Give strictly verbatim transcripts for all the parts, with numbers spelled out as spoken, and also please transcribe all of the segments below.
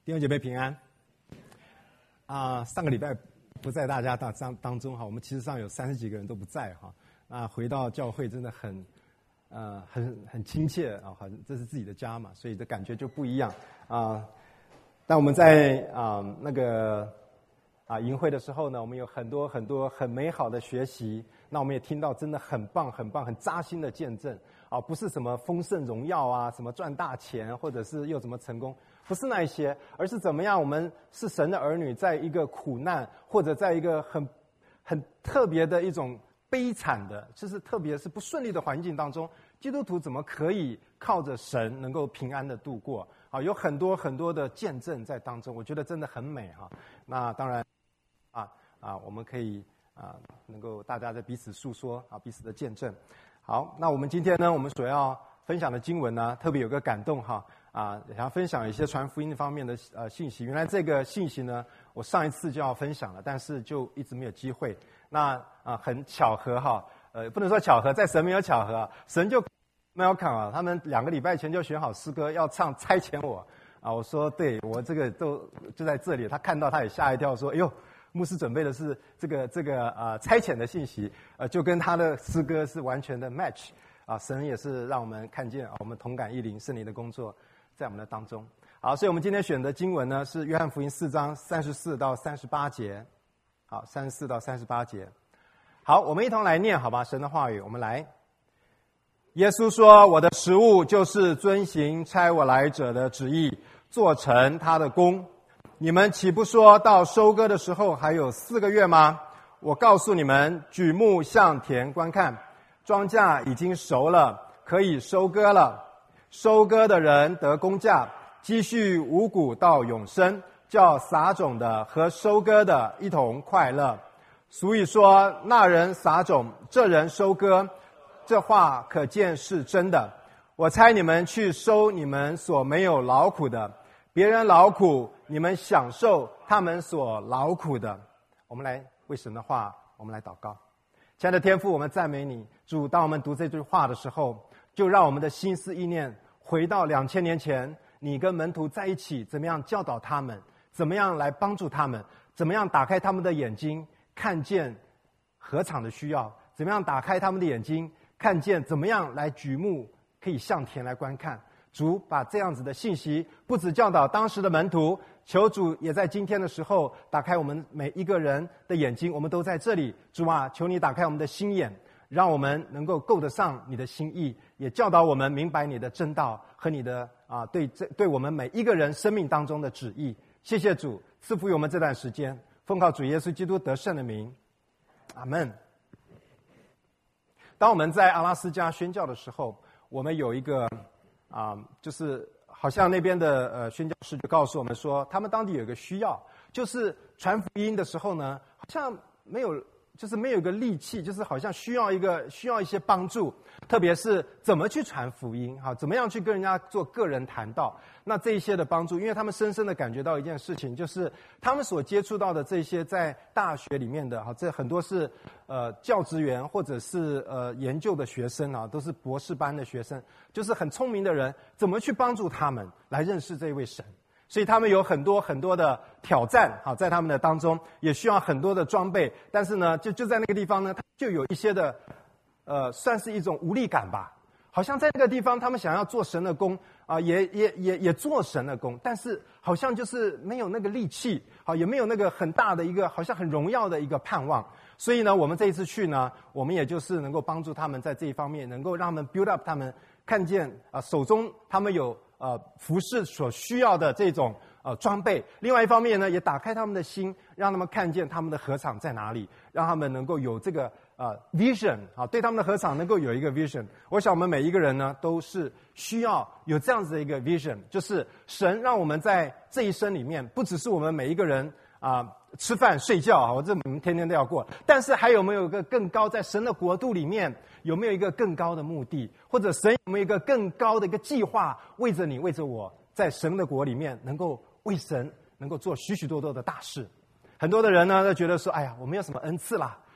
弟兄姐妹平安。啊、呃，上个礼拜不在大家当当中哈，我们其实上有三十几个人都不在哈。那回到教会真的很，呃，很很亲切啊，好像这是自己的家嘛，所以这感觉就不一样啊、呃。但我们在啊、呃、那个啊营会的时候呢，我们有很多很多很美好的学习，那我们也听到真的很棒很棒很扎心的见证啊，不是什么丰盛荣耀啊，什么赚大钱，或者是又怎么成功。不是那一些，而是怎么样我们是神的儿女，在一个苦难或者在一个很很特别的一种悲惨的，就是特别是不顺利的环境当中，基督徒怎么可以靠着神能够平安的度过？啊，有很多很多的见证在当中，我觉得真的很美哈。那当然啊啊，我们可以啊能够大家在彼此诉说啊彼此的见证。好，那我们今天呢，我们所要分享的经文呢，特别有个感动哈。啊，想要分享一些传福音方面的呃信息。原来这个信息呢，我上一次就要分享了，但是就一直没有机会。那啊，很巧合哈，呃，不能说巧合，在神没有巧合，神就 welcome 啊，他们两个礼拜前就选好诗歌要唱差遣我啊，我说对我这个都就在这里，他看到他也吓一跳，说哎呦，牧师准备的是这个这个啊差遣的信息，呃，就跟他的诗歌是完全的 match 啊，神也是让我们看见啊，我们同感一灵，圣灵的工作在我们的当中。好，所以我们今天选的经文呢是约翰福音四章三十四到三十八节。好，三十四到三十八节。好，我们一同来念好吧，神的话语，我们来。耶稣说，我的食物就是遵行差我来者的旨意，做成他的工。你们岂不说到收割的时候还有四个月吗？我告诉你们，举目向田观看，庄稼已经熟了，可以收割了。收割的人得工价，积蓄五谷到永生，叫撒种的和收割的一同快乐。俗语说，那人撒种，这人收割，这话可见是真的。我差你们去收你们所没有劳苦的，别人劳苦，你们享受他们所劳苦的。我们来为神的话，我们来祷告。亲爱的天父，我们赞美你，主，当我们读这句话的时候，就让我们的心思意念回到两千年前，你跟门徒在一起，怎么样教导他们，怎么样来帮助他们，怎么样打开他们的眼睛，看见禾场的需要，怎么样打开他们的眼睛，看见怎么样来举目可以向田来观看。主把这样子的信息不只教导当时的门徒，求主也在今天的时候打开我们每一个人的眼睛，我们都在这里。主啊，求你打开我们的心眼，让我们能够够得上你的心意，也教导我们明白你的真道和你的啊对这对我们每一个人生命当中的旨意。谢谢主赐福于我们这段时间，奉靠主耶稣基督得胜的名，阿们。当我们在阿拉斯加宣教的时候，我们有一个啊、呃，就是好像那边的呃宣教士就告诉我们说，他们当地有一个需要，就是传福音的时候呢，好像没有。就是没有一个力气，就是好像需要一个需要一些帮助，特别是怎么去传福音，哈，怎么样去跟人家做个人谈道。那这一些的帮助，因为他们深深的感觉到一件事情，就是他们所接触到的这些在大学里面的，哈，这很多是呃教职员或者是呃研究的学生啊，都是博士班的学生，就是很聪明的人，怎么去帮助他们来认识这位神？所以他们有很多很多的挑战，好，在他们的当中也需要很多的装备，但是呢，就就在那个地方呢，就有一些的，呃，算是一种无力感吧。好像在那个地方，他们想要做神的工啊、呃，也也也也做神的工，但是好像就是没有那个力气，好，也没有那个很大的一个，好像很荣耀的一个盼望。所以呢，我们这一次去呢，我们也就是能够帮助他们在这一方面，能够让他们 build up 他们，看见啊、呃，手中他们有。呃，服侍所需要的这种呃装备，另外一方面呢，也打开他们的心，让他们看见他们的禾场在哪里，让他们能够有这个呃 vision 啊，对他们的禾场能够有一个 vision。我想我们每一个人呢，都是需要有这样子的一个 vision， 就是神让我们在这一生里面，不只是我们每一个人啊、呃、吃饭睡觉啊，我这我们天天都要过，但是还有没有一个更高，在神的国度里面？有没有一个更高的目的，或者神有没有一个更高的一个计划，为着你，为着我，在神的国里面能够为神能够做许许多多的大事？很多的人呢都觉得说，哎呀，我没有什么恩赐啦，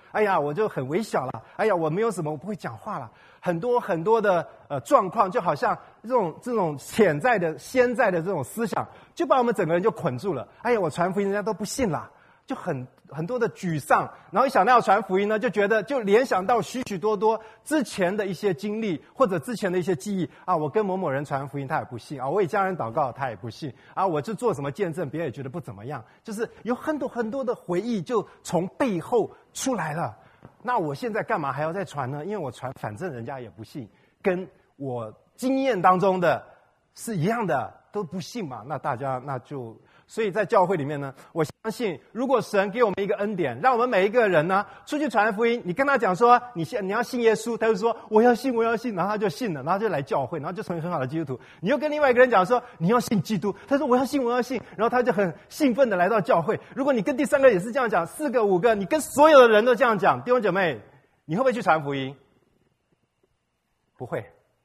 哎呀，我就很微小了，哎呀，我没有什么，我不会讲话了，很多很多的呃状况，就好像这种这种潜在的、先在的这种思想，就把我们整个人就捆住了。哎呀，我传福音，人家都不信啦，就很很多的沮丧，然后一想到要传福音呢，就觉得就联想到许许多多之前的一些经历，或者之前的一些记忆啊，我跟某某人传福音，他也不信啊，我为家人祷告，他也不信啊，我去做什么见证，别人也觉得不怎么样，就是有很多很多的回忆就从背后出来了。那我现在干嘛还要再传呢？因为我传，反正人家也不信，跟我经验当中的是一样的，都不信嘛，那大家那就。所以在教会里面呢，我相信，如果神给我们一个恩典，让我们每一个人呢出去传福音，你跟他讲说你信你要信耶稣，他就说我要信我要信，然后他就信了，然后就来教会，然后就成为很好的基督徒。你又跟另外一个人讲说你要信基督，他说我要信我要信，然后他就很兴奋的来到教会。如果你跟第三个也是这样讲，四个五个，你跟所有的人都这样讲，弟兄姐妹，你会不会去传福音？不会。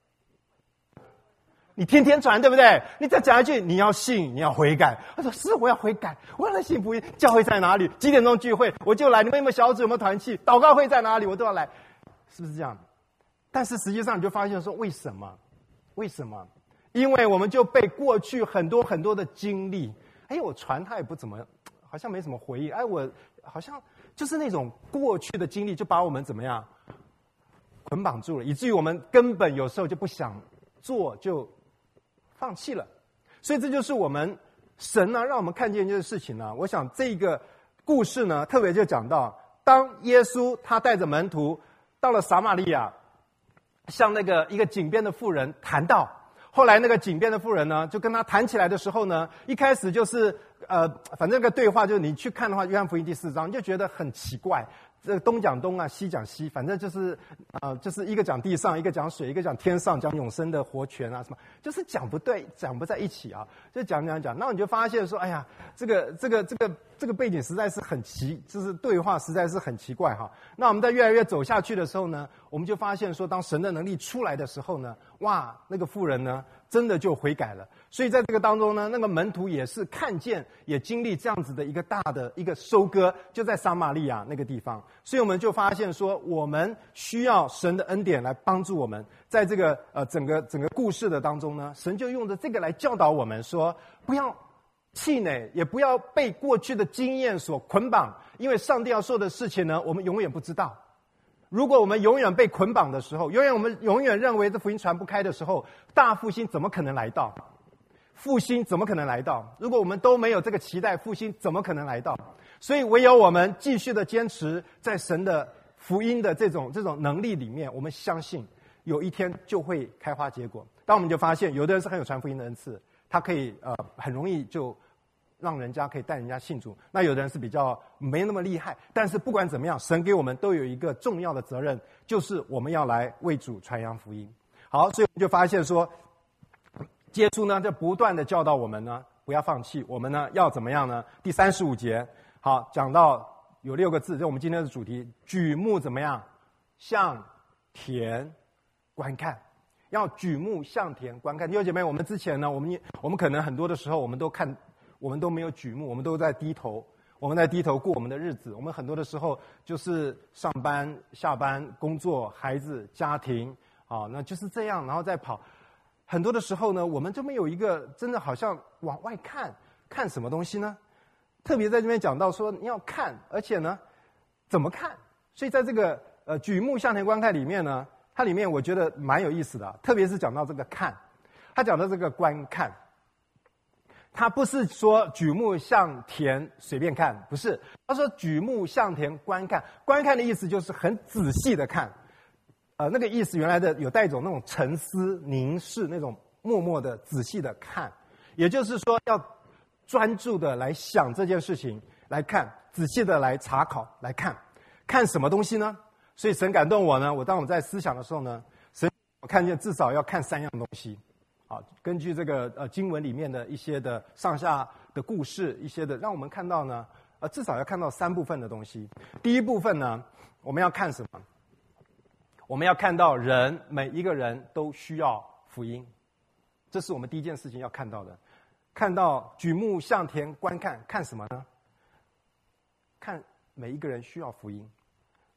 你天天传，对不对？你再讲一句，你要信，你要悔改。他说是，我要悔改，我要来信福音。教会在哪里？几点钟聚会？我就来。你们有没有小组？有没有团契？祷告会在哪里？我都要来，是不是这样？但是实际上，你就发现说，为什么？为什么？因为我们就被过去很多很多的经历，哎，我传他也不怎么，好像没什么回应。哎，我好像就是那种过去的经历，就把我们怎么样捆绑住了，以至于我们根本有时候就不想做，就放弃了。所以这就是我们神呢、啊、让我们看见这件事情呢、啊。我想这个故事呢，特别就讲到，当耶稣他带着门徒到了撒玛利亚，向那个一个井边的妇人谈道。后来那个井边的妇人呢，就跟他谈起来的时候呢，一开始就是呃，反正那个对话就是你去看的话，约翰福音第四章，你就觉得很奇怪。这个东讲东啊，西讲西，反正就是呃，就是一个讲地上，一个讲水，一个讲天上，讲永生的活泉啊，什么，就是讲不对，讲不在一起啊，就讲讲讲，那你就发现说，哎呀，这个这个这个这个背景实在是很奇，就是对话实在是很奇怪哈。那我们在越来越走下去的时候呢，我们就发现说，当神的能力出来的时候呢，哇，那个妇人呢，真的就悔改了。所以在这个当中呢，那个门徒也是看见，也经历这样子的一个大的一个收割，就在撒玛利亚那个地方。所以我们就发现说，我们需要神的恩典来帮助我们，在这个呃整个整个故事的当中呢，神就用着这个来教导我们说，不要气馁，也不要被过去的经验所捆绑，因为上帝要说的事情呢，我们永远不知道。如果我们永远被捆绑的时候，永远我们永远认为这福音传不开的时候，大复兴怎么可能来到？复兴怎么可能来到？如果我们都没有这个期待，复兴怎么可能来到？所以唯有我们继续的坚持在神的福音的这种这种能力里面，我们相信有一天就会开花结果。当我们就发现，有的人是很有传福音的恩赐，他可以呃很容易就让人家可以带人家信主。那有的人是比较没那么厉害，但是不管怎么样，神给我们都有一个重要的责任，就是我们要来为主传扬福音。好，所以我们就发现说，耶稣呢就不断的教导我们呢不要放弃，我们呢要怎么样呢？第三十五节，好，讲到有六个字，这我们今天的主题，举目怎么样？向田观看。要举目向田观看。弟兄姐妹，我们之前呢，我们我们可能很多的时候，我们都看，我们都没有举目，我们都在低头，我们在低头过我们的日子。我们很多的时候就是上班、下班、工作、孩子、家庭，啊，那就是这样，然后再跑。很多的时候呢，我们就没有一个真的好像往外看，看什么东西呢？特别在这边讲到说你要看，而且呢，怎么看？所以在这个呃举目向田观看里面呢，它里面我觉得蛮有意思的，特别是讲到这个看，他讲到这个观看，他不是说举目向田随便看，不是，他说举目向田观看，观看的意思就是很仔细的看。呃，那个意思原来的有带一种那种沉思、凝视、那种默默的、仔细的看，也就是说要专注的来想这件事情，来看，仔细的来查考，来看，看什么东西呢？所以神感动我呢，我当我在思想的时候呢，神我看见至少要看三样东西，啊，根据这个呃经文里面的一些的上下的故事，一些的让我们看到呢，呃，至少要看到三部分的东西。第一部分呢，我们要看什么？我们要看到人，每一个人都需要福音，这是我们第一件事情要看到的。看到举目向田观看，看什么呢？看每一个人需要福音。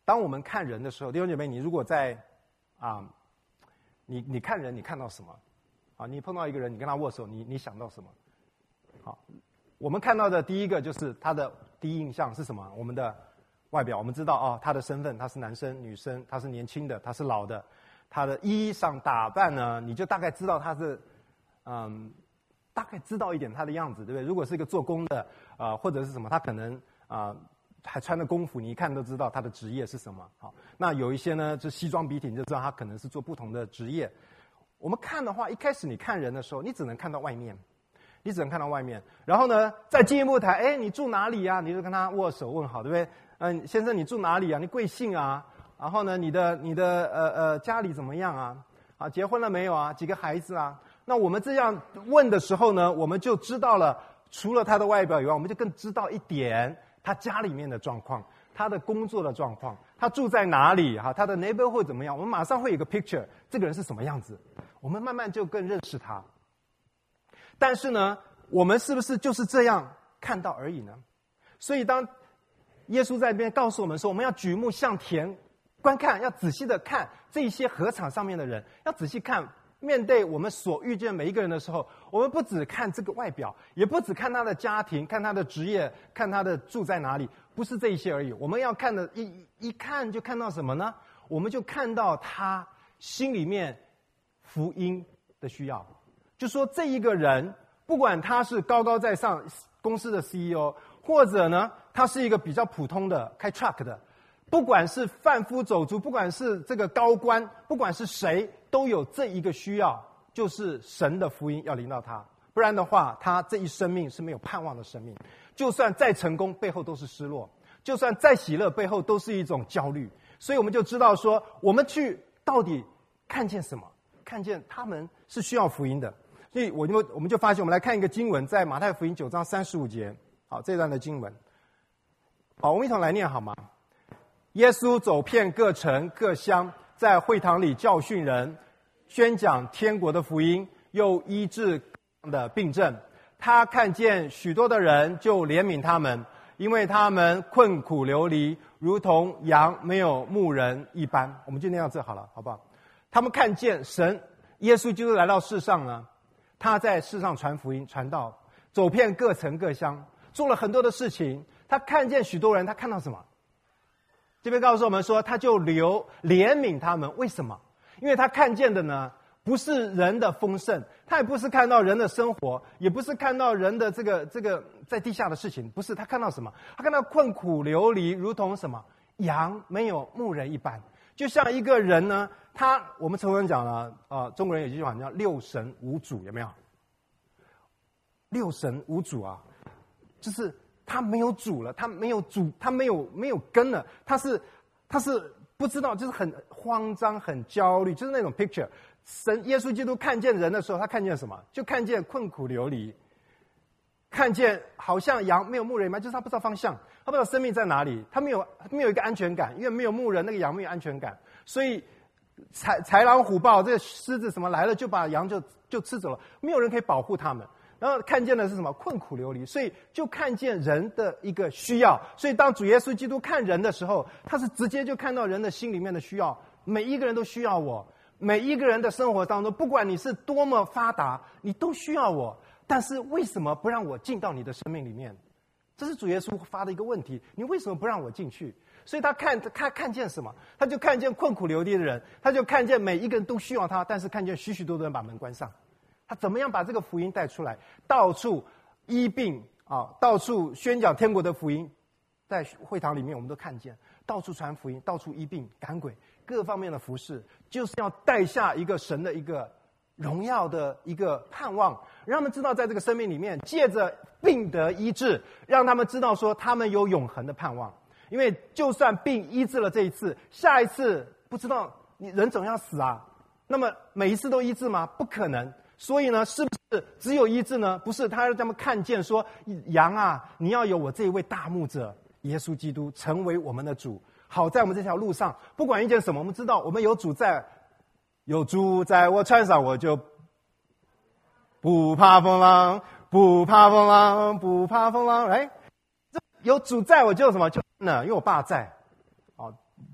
当我们看人的时候，弟兄姐妹，你如果在啊，你你看人，你看到什么？啊，你碰到一个人，你跟他握手，你你想到什么？好，我们看到的第一个就是他的第一印象是什么？我们的外表，我们知道哦，他的身份，他是男生、女生，他是年轻的，他是老的，他的衣裳打扮呢，你就大概知道他是，嗯，大概知道一点他的样子，对不对？如果是一个做工的，啊、呃，或者是什么，他可能啊。呃还穿着工服，你一看都知道他的职业是什么。好，那有一些呢，就西装笔挺，就知道他可能是做不同的职业。我们看的话，一开始你看人的时候，你只能看到外面，你只能看到外面。然后呢，再进一步谈，哎，你住哪里啊？你就跟他握手问好，对不对？嗯，先生，你住哪里啊？你贵姓啊？然后呢，你的你的呃呃家里怎么样啊？啊，结婚了没有啊？几个孩子啊？那我们这样问的时候呢，我们就知道了，除了他的外表以外，我们就更知道一点。他家里面的状况，他的工作的状况，他住在哪里？哈，他的 neighborhood 怎么样？我们马上会有一个 picture， 这个人是什么样子？我们慢慢就更认识他。但是呢，我们是不是就是这样看到而已呢？所以当耶稣在这边告诉我们说，我们要举目向田观看，要仔细的看这些禾场上面的人，要仔细看。面对我们所遇见每一个人的时候，我们不只看这个外表，也不只看他的家庭，看他的职业，看他的住在哪里，不是这一些而已。我们要看的一一看就看到什么呢？我们就看到他心里面福音的需要。就说这一个人，不管他是高高在上公司的 C E O， 或者呢他是一个比较普通的开 truck 的，不管是贩夫走卒，不管是这个高官，不管是谁，都有这一个需要，就是神的福音要临到他。不然的话，他这一生命是没有盼望的生命。就算再成功，背后都是失落；就算再喜乐，背后都是一种焦虑。所以我们就知道说，我们去到底看见什么？看见他们是需要福音的。所以我就我们就发现，我们来看一个经文，在马太福音九章三十五节。好，这段的经文，好，我们一同来念好吗？耶稣走遍各城各乡，在会堂里教训人，宣讲天国的福音，又医治各样的病症。他看见许多的人，就怜悯他们，因为他们困苦流离，如同羊没有牧人一般。我们就念到这好了，好不好？他们看见神耶稣基督来到世上呢，他在世上传福音、传道，走遍各城各乡，做了很多的事情。他看见许多人，他看到什么？这边告诉我们说，他就留怜悯他们。为什么？因为他看见的呢，不是人的丰盛，他也不是看到人的生活，也不是看到人的这个这个在地下的事情，不是。他看到什么？他看到困苦流离，如同什么羊没有牧人一般。就像一个人呢，他我们常常讲了啊、呃，中国人有一句话叫六神无主，有没有？六神无主啊，就是他没有主了，他没有主，他没有没有根了，他是他是不知道，就是很慌张、很焦虑，就是那种 picture。神耶稣基督看见人的时候，他看见什么？就看见困苦流离，看见好像羊没有牧人一般，就是他不知道方向，他不知道生命在哪里，他没有没有一个安全感，因为没有牧人，那个羊没有安全感，所以豺豺狼虎豹这个狮子什么来了，就把羊就就吃走了，没有人可以保护他们。然后看见的是什么？困苦流离，所以就看见人的一个需要。所以当主耶稣基督看人的时候，他是直接就看到人的心里面的需要。每一个人都需要我，每一个人的生活当中，不管你是多么发达，你都需要我。但是为什么不让我进到你的生命里面？这是主耶稣发的一个问题，你为什么不让我进去？所以他看他看见什么？他就看见困苦流离的人，他就看见每一个人都需要他，但是看见许许多多人把门关上。他怎么样把这个福音带出来？到处医病啊，到处宣讲天国的福音，在会堂里面我们都看见，到处传福音，到处医病赶鬼，各方面的服事，就是要带下一个神的一个荣耀的一个盼望，让他们知道在这个生命里面，借着病得医治，让他们知道说他们有永恒的盼望。因为就算病医治了这一次，下一次不知道，你人总要死啊，那么每一次都医治吗？不可能。所以呢，是不是只有医治呢？不是，他让他们看见说，羊啊，你要有我这一位大牧者耶稣基督成为我们的主，好在我们这条路上，不管遇见什么，我们知道我们有主在，有主在我船上，我就不怕风浪，不怕风浪，不怕风浪。哎，有主在我就什么就呢？因为我爸在。哦，弟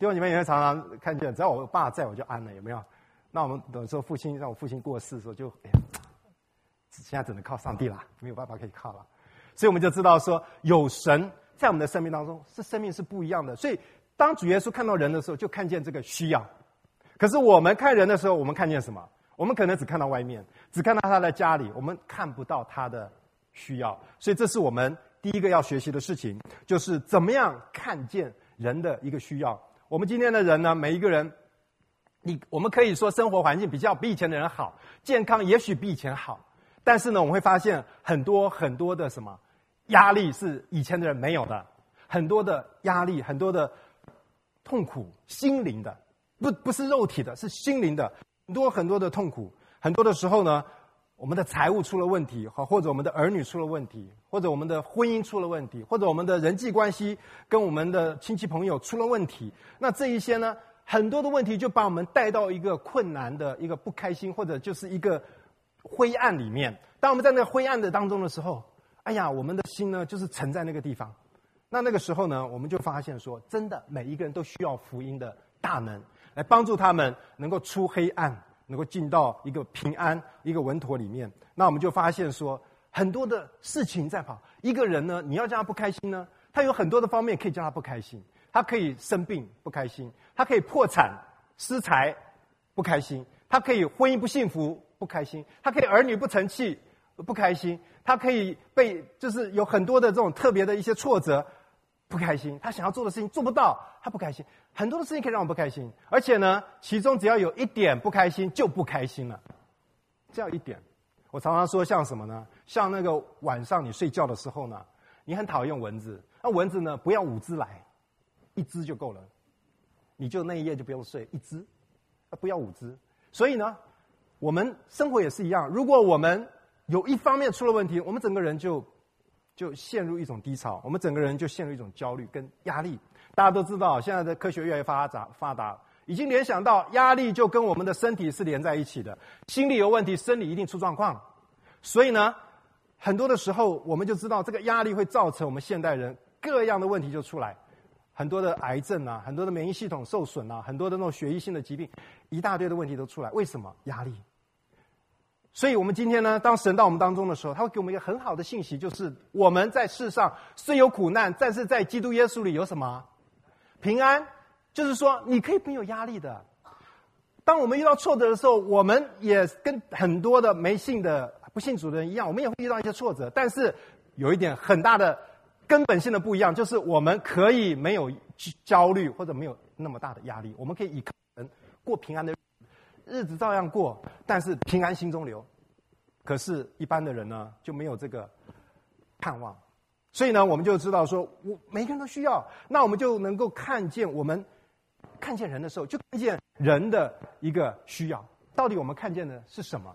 弟兄姐妹也会常常看见，只要我爸在我就安了，有没有？那我们有时候父亲让我父亲过世的时候就，哎呀，现在只能靠上帝了，没有办法可以靠了。所以我们就知道说，有神在我们的生命当中，是生命是不一样的。所以当主耶稣看到人的时候，就看见这个需要。可是我们看人的时候，我们看见什么？我们可能只看到外面，只看到他的家里，我们看不到他的需要。所以这是我们第一个要学习的事情，就是怎么样看见人的一个需要。我们今天的人呢，每一个人，你我们可以说生活环境比较比以前的人好，健康也许比以前好，但是呢，我们会发现很多很多的什么压力是以前的人没有的，很多的压力，很多的痛苦，心灵的，不不是肉体的，是心灵的，很多很多的痛苦。很多的时候呢，我们的财务出了问题，或者我们的儿女出了问题，或者我们的婚姻出了问题，或者我们的人际关系跟我们的亲戚朋友出了问题。那这一些呢，很多的问题就把我们带到一个困难的一个不开心，或者就是一个灰暗里面。当我们在那个灰暗的当中的时候，哎呀，我们的心呢就是沉在那个地方。那那个时候呢，我们就发现说，真的每一个人都需要福音的大能来帮助他们能够出黑暗，能够进到一个平安、一个稳妥里面。那我们就发现说，很多的事情在跑。一个人呢，你要叫他不开心呢，他有很多的方面可以叫他不开心。他可以生病不开心，他可以破产失财不开心，他可以婚姻不幸福不开心，他可以儿女不成器不开心，他可以被就是有很多的这种特别的一些挫折不开心，他想要做的事情做不到他不开心。很多的事情可以让我不开心，而且呢，其中只要有一点不开心就不开心了，只要一点。我常常说像什么呢？像那个晚上你睡觉的时候呢，你很讨厌蚊子，那蚊子呢不要五只来，一只就够了，你就那一夜就不用睡，一只，不要五只。所以呢，我们生活也是一样，如果我们有一方面出了问题，我们整个人就就陷入一种低潮，我们整个人就陷入一种焦虑跟压力。大家都知道，现在的科学越来越发达发达，已经联想到压力就跟我们的身体是连在一起的，心理有问题，生理一定出状况。所以呢，很多的时候我们就知道这个压力会造成我们现代人各样的问题就出来，很多的癌症啊，很多的免疫系统受损啊，很多的那种血液性的疾病，一大堆的问题都出来。为什么？压力。所以我们今天呢，当神到我们当中的时候，他会给我们一个很好的信息，就是我们在世上虽有苦难，但是在基督耶稣里有什么？平安。就是说你可以没有压力的。当我们遇到挫折的时候，我们也跟很多的没信的不信主的人一样，我们也会遇到一些挫折，但是有一点很大的根本性的不一样，就是我们可以没有焦虑，或者没有那么大的压力，我们可以依靠神过平安的日子，照样过，但是平安心中留。可是一般的人呢，就没有这个盼望。所以呢，我们就知道说，我每个人都需要，那我们就能够看见，我们看见人的时候，就看见人的一个需要。到底我们看见的是什么？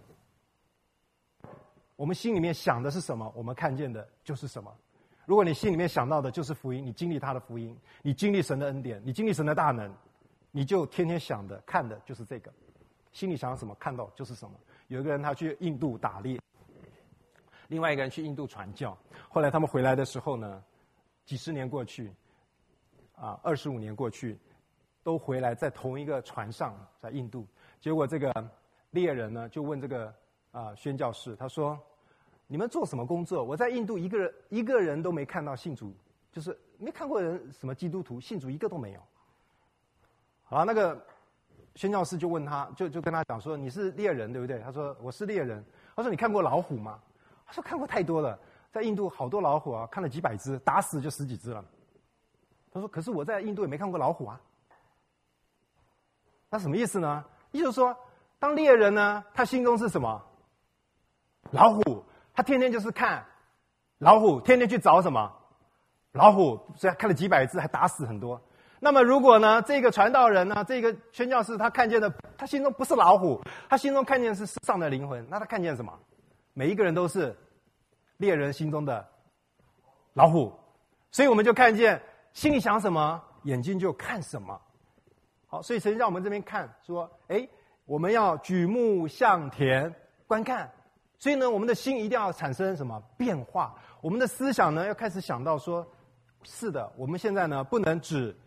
我们心里面想的是什么，我们看见的就是什么。如果你心里面想到的就是福音，你经历他的福音，你经历神的恩典，你经历神的大能，你就天天想的看的就是这个。心里想什么，看到就是什么。有一个人他去印度打猎，另外一个人去印度传教，后来他们回来的时候呢，几十年过去，啊，二十五年过去，都回来在同一个船上，在印度。结果这个猎人呢，就问这个啊宣教士，他说：“你们做什么工作？我在印度一个人一个人都没看到信主，就是没看过人什么基督徒信主一个都没有。”好，那个宣教士就问他，就就跟他讲说：“你是猎人对不对？”他说：“我是猎人。”他说：“你看过老虎吗？”他说：“看过太多了，在印度好多老虎啊，看了几百只，打死就十几只了。”他说：“可是我在印度也没看过老虎啊。”那什么意思呢？意思就是说，当猎人呢，他心中是什么？老虎，他天天就是看老虎，天天去找什么老虎，所以看了几百只，还打死很多。那么如果呢，这个传道人呢，这个宣教士，他看见的，他心中不是老虎，他心中看见的是世上的灵魂，那他看见什么？每一个人都是猎人心中的老虎，所以我们就看见心里想什么，眼睛就看什么。好，所以神让我们这边看说，哎，我们要举目向田观看，所以呢，我们的心一定要产生什么变化？我们的思想呢，要开始想到说，是的，我们现在呢，不能只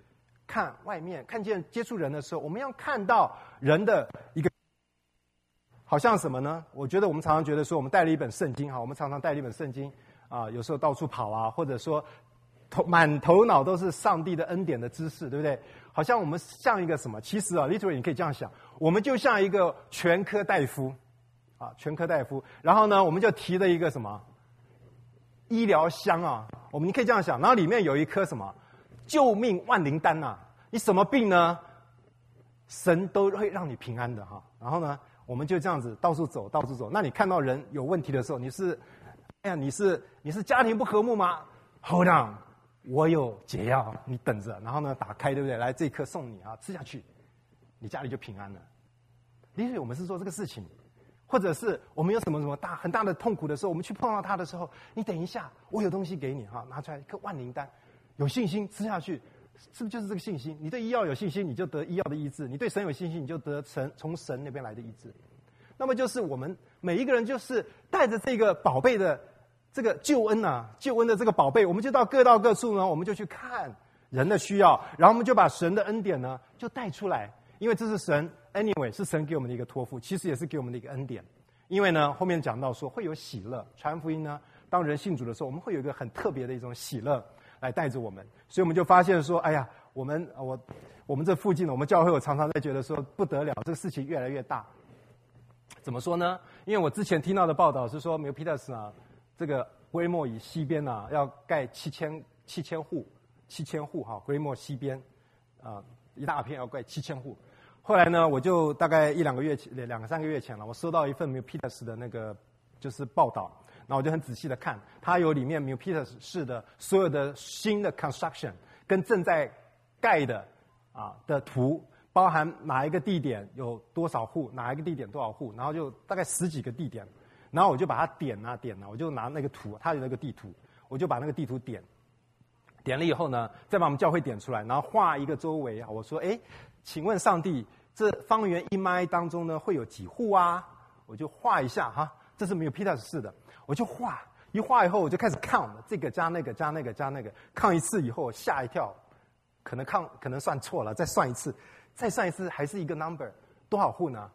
看外面，看见接触人的时候，我们要看到人的一个，好像什么呢？我觉得我们常常觉得说，我们带了一本圣经哈，我们常常带了一本圣经啊，有时候到处跑啊，或者说头满头脑都是上帝的恩典的知识，对不对？好像我们像一个什么？其实啊 ，literally 你可以这样想，我们就像一个全科大夫啊，全科大夫，然后呢，我们就提了一个什么医疗箱啊，我们你可以这样想，然后里面有一颗什么救命万灵丹呐，你什么病呢？神都会让你平安的哈。然后呢，我们就这样子到处走，到处走。那你看到人有问题的时候，你是，哎呀，你是你是家庭不和睦吗 ？Hold on， 我有解药，你等着。然后呢，打开，对不对？来，这一颗送你啊，吃下去，你家里就平安了。因为我们是做这个事情，或者是我们有什么什么大很大的痛苦的时候，我们去碰到他的时候，你等一下，我有东西给你哈，拿出来一颗万灵丹，有信心吃下去。是不是就是这个信心？你对医药有信心，你就得医药的医治；你对神有信心，你就得神从神那边来的医治。那么就是我们每一个人，就是带着这个宝贝的这个救恩啊，救恩的这个宝贝，我们就到各到各处呢，我们就去看人的需要，然后我们就把神的恩典呢就带出来，因为这是神 anyway 是神给我们的一个托付，其实也是给我们的一个恩典。因为呢，后面讲到说会有喜乐，传福音呢，当人信主的时候，我们会有一个很特别的一种喜乐。来带着我们，所以我们就发现说，哎呀，我们我我们这附近的我们教会，我常常在觉得说不得了，这个事情越来越大。怎么说呢？因为我之前听到的报道是说 Milpitas 啊，这个规模以西边啊要盖七千七千户，七千户哈，规模西边啊、呃、一大片要盖七千户。后来呢，我就大概一两个月前，两三个月前了，我收到一份 Milpitas 的那个就是报道。然后我就很仔细的看，它有里面 Milpitas 市的所有的新的 construction 跟正在盖的啊的图，包含哪一个地点有多少户，哪一个地点多少户，然后就大概十几个地点，然后我就把它点啊点啊，我就拿那个图，它有那个地图，我就把那个地图点，点了以后呢，再把我们教会点出来，然后画一个周围啊，我说，哎，请问上帝，这方圆一迈当中呢会有几户啊？我就画一下哈，这是Milpitas市的。我就画，一画以后我就开始 count， 这个加那个加那个加那个 count 一次以后吓一跳，可能 count 可能算错了，再算一次，再算一次还是一个 number， 多少户呢？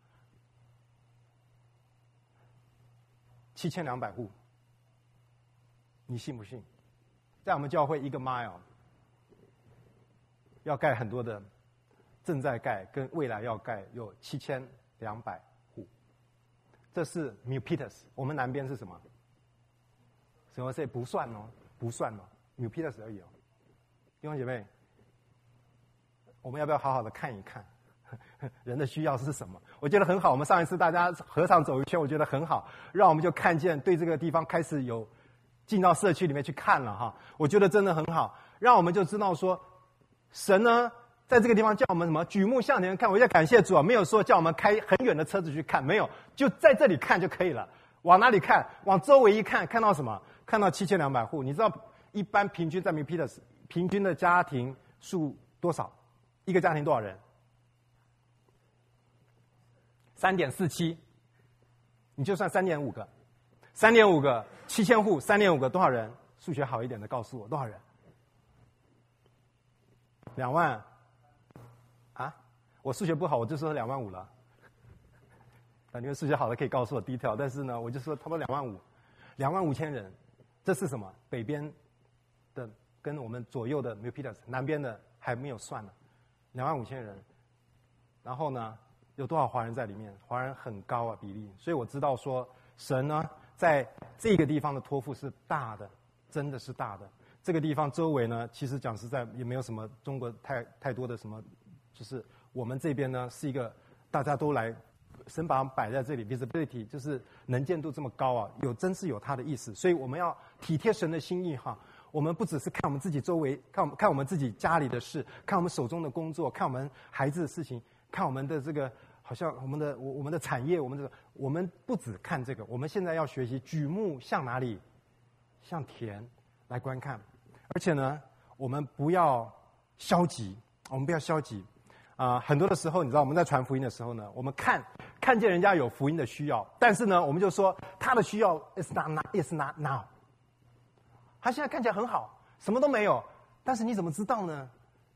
七千两百户，你信不信？在我们教会一个 mile 要盖很多的，正在盖跟未来要盖有七千两百。这是 Milpitas， 我们南边是什么？什么？这不算哦，不算哦 ，Milpitas 而已哦。弟兄姐妹，我们要不要好好的看一看人的需要是什么？我觉得很好。我们上一次大家合场走一圈，我觉得很好，让我们就看见对这个地方开始有进到社区里面去看了哈。我觉得真的很好，让我们就知道说，神呢。在这个地方叫我们什么？举目向前看。我要感谢主啊，没有说叫我们开很远的车子去看，没有，就在这里看就可以了。往哪里看？往周围一看，看到什么？看到七千两百户。你知道一般平均在 Milpitas 平均的家庭数多少？一个家庭多少人？三点四七。你就算三点五个，三点五个七千户，三点五个多少人？数学好一点的告诉我多少人？两万。啊，我数学不好，我就说两万五了。啊，你们数学好的可以告诉我 detail， 但是呢，我就说差不多两万五，两万五千人。这是什么？北边的跟我们左右的 Milpitas， 南边的还没有算呢，两万五千人。然后呢，有多少华人在里面？华人很高啊比例，所以我知道说神呢在这个地方的托付是大的，真的是大的。这个地方周围呢，其实讲实在也没有什么中国太太多的什么。就是我们这边呢是一个大家都来，神把我们摆在这里 ，visibility 就是能见度这么高啊，有真是有它的意思，所以我们要体贴神的心意哈。我们不只是看我们自己周围，看我们看我们自己家里的事，看我们手中的工作，看我们孩子的事情，看我们的这个好像我们的我我们的产业，我们这个我们不只看这个，我们现在要学习举目向哪里？向田来观看，而且呢，我们不要消极，我们不要消极。啊、呃，很多的时候，你知道我们在传福音的时候呢，我们看看见人家有福音的需要，但是呢，我们就说他的需要 is not now, is not now。他现在看起来很好，什么都没有，但是你怎么知道呢？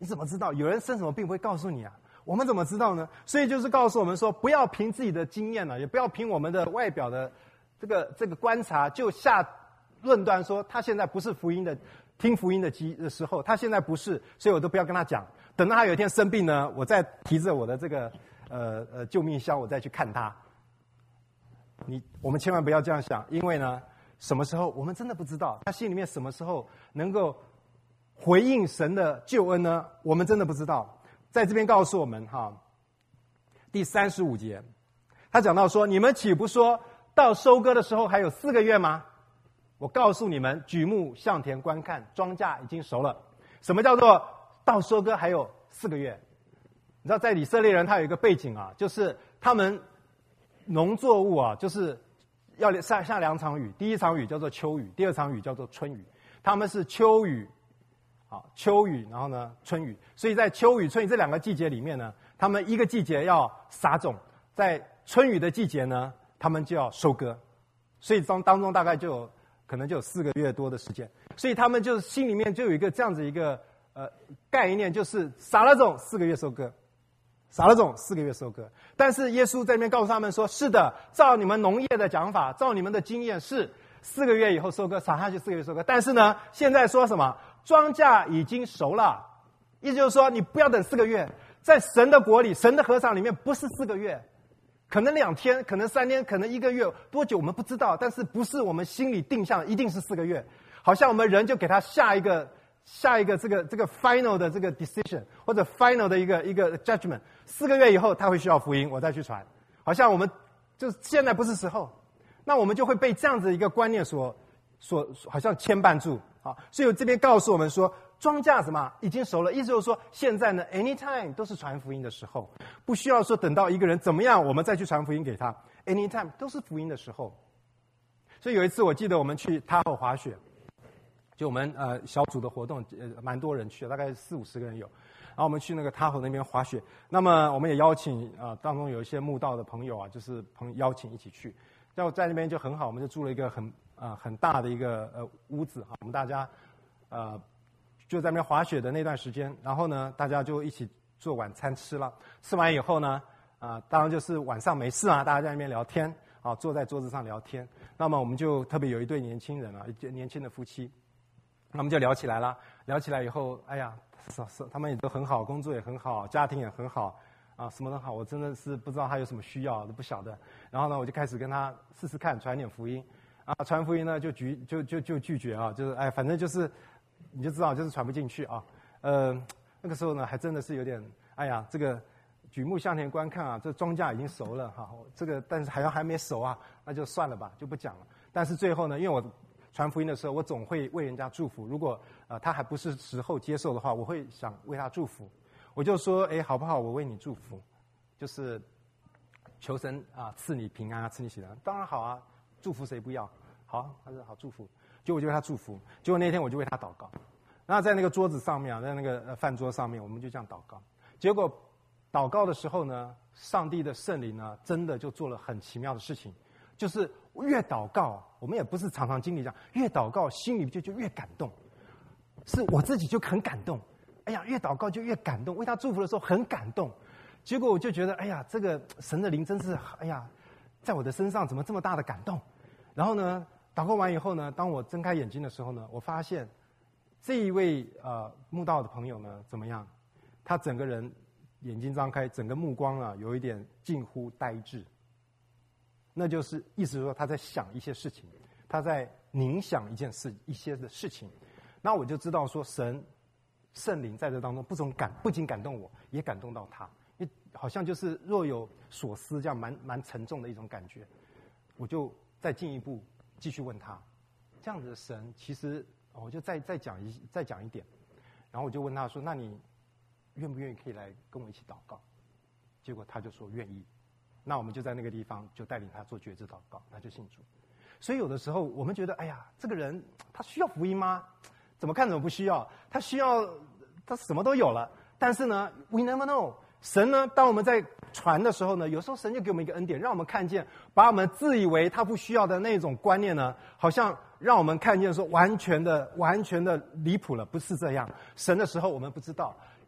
你怎么知道？有人生什么病不会告诉你啊？我们怎么知道呢？所以就是告诉我们说，不要凭自己的经验了，也不要凭我们的外表的这个这个观察就下论断说他现在不是福音的听福音的机的时候，他现在不是，所以我都不要跟他讲。等到他有一天生病呢，我再提着我的这个呃呃救命箱，我再去看他。你我们千万不要这样想，因为呢，什么时候我们真的不知道他心里面什么时候能够回应神的救恩呢？我们真的不知道。在这边告诉我们哈，第三十五节，他讲到说：你们岂不说到收割的时候还有四个月吗？我告诉你们，举目向田观看，庄稼已经熟了。什么叫做到收割还有四个月？你知道，在以色列人他有一个背景啊，就是他们农作物啊，就是要下下两场雨，第一场雨叫做秋雨，第二场雨叫做春雨。他们是秋雨，好秋雨，然后呢春雨，所以在秋雨、春雨这两个季节里面呢，他们一个季节要撒种，在春雨的季节呢，他们就要收割，所以当当中大概就有可能就有四个月多的时间，所以他们就心里面就有一个这样子一个呃概念，就是撒了种四个月收割。撒了种四个月收割，但是耶稣在那边告诉他们说：是的，照你们农业的讲法，照你们的经验是四个月以后收割，撒下去四个月收割。但是呢，现在说什么？庄稼已经熟了，意思就是说，你不要等四个月，在神的国里，神的禾场里面不是四个月，可能两天，可能三天，可能一个月，多久我们不知道，但是不是我们心里定向一定是四个月，好像我们人就给他下一个。下一个这个这个 final 的这个 decision 或者 final 的一个一个 judgment， 四个月以后他会需要福音，我再去传，好像我们就是现在不是时候，那我们就会被这样子一个观念所所好像牵绊住啊。所以我这边告诉我们说，庄稼什么已经熟了，意思就是说现在呢 anytime 都是传福音的时候，不需要说等到一个人怎么样我们再去传福音给他， anytime 都是福音的时候。所以有一次我记得我们去他后滑雪。就我们呃小组的活动，呃蛮多人去的，大概四五十个人有。然后我们去那个塔河那边滑雪，那么我们也邀请啊、呃、当中有一些慕道的朋友啊，就是朋邀请一起去。那在那边就很好，我们就住了一个很啊、呃、很大的一个呃屋子哈，我们大家呃就在那边滑雪的那段时间，然后呢大家就一起做晚餐吃了。吃完以后呢啊、呃、当然就是晚上没事啊，大家在那边聊天啊，坐在桌子上聊天。那么我们就特别有一对年轻人啊，一对年轻的夫妻。那我们就聊起来了，聊起来以后，哎呀，他们也都很好，工作也很好，家庭也很好，啊，什么都好。我真的是不知道他有什么需要，都不晓得。然后呢，我就开始跟他试试看，传点福音。啊，传福音呢就拒就就就拒绝啊，就是哎，反正就是你就知道，就是传不进去啊。呃，那个时候呢，还真的是有点，哎呀，这个举目向田观看啊，这庄稼已经熟了哈，这个但是好像还没熟啊，那就算了吧，就不讲了。但是最后呢，因为我传福音的时候，我总会为人家祝福。如果呃他还不是时候接受的话，我会想为他祝福。我就说，哎，好不好？我为你祝福，就是求神啊赐你平安啊，赐你喜乐。当然好啊，祝福谁不要？好，他说好祝福，就我就为他祝福。结果那天我就为他祷告。然后在那个桌子上面啊，在那个呃饭桌上面，我们就这样祷告。结果祷告的时候呢，上帝的圣灵呢，真的就做了很奇妙的事情。就是越祷告，我们也不是常常经历这样，越祷告心里就就越感动，是我自己就很感动。哎呀，越祷告就越感动，为他祝福的时候很感动。结果我就觉得，哎呀，这个神的灵真是，哎呀，在我的身上怎么这么大的感动？然后呢，祷告完以后呢，当我睁开眼睛的时候呢，我发现这一位呃慕道的朋友呢，怎么样？他整个人眼睛张开，整个目光啊，有一点近乎呆滞。那就是意思说他在想一些事情，他在冥想一件事一些的事情。那我就知道说神圣灵在这当中不总感不仅感动我，也感动到他，因为好像就是若有所思这样蛮蛮沉重的一种感觉。我就再进一步继续问他，这样子的神其实我就再再讲一再讲一点，然后我就问他说：那你愿不愿意可以来跟我一起祷告？结果他就说愿意。那我们就在那个地方就带领他做决志祷告，他就信主。所以有的时候我们觉得，哎呀，这个人他需要福音吗？怎么看怎么不需要？他需要，他什么都有了。但是呢 ，we never know。神呢，当我们在传的时候呢，有时候神就给我们一个恩典，让我们看见，把我们自以为他不需要的那种观念呢，好像让我们看见说完全的、完全的离谱了，不是这样。神的时候我们不知道，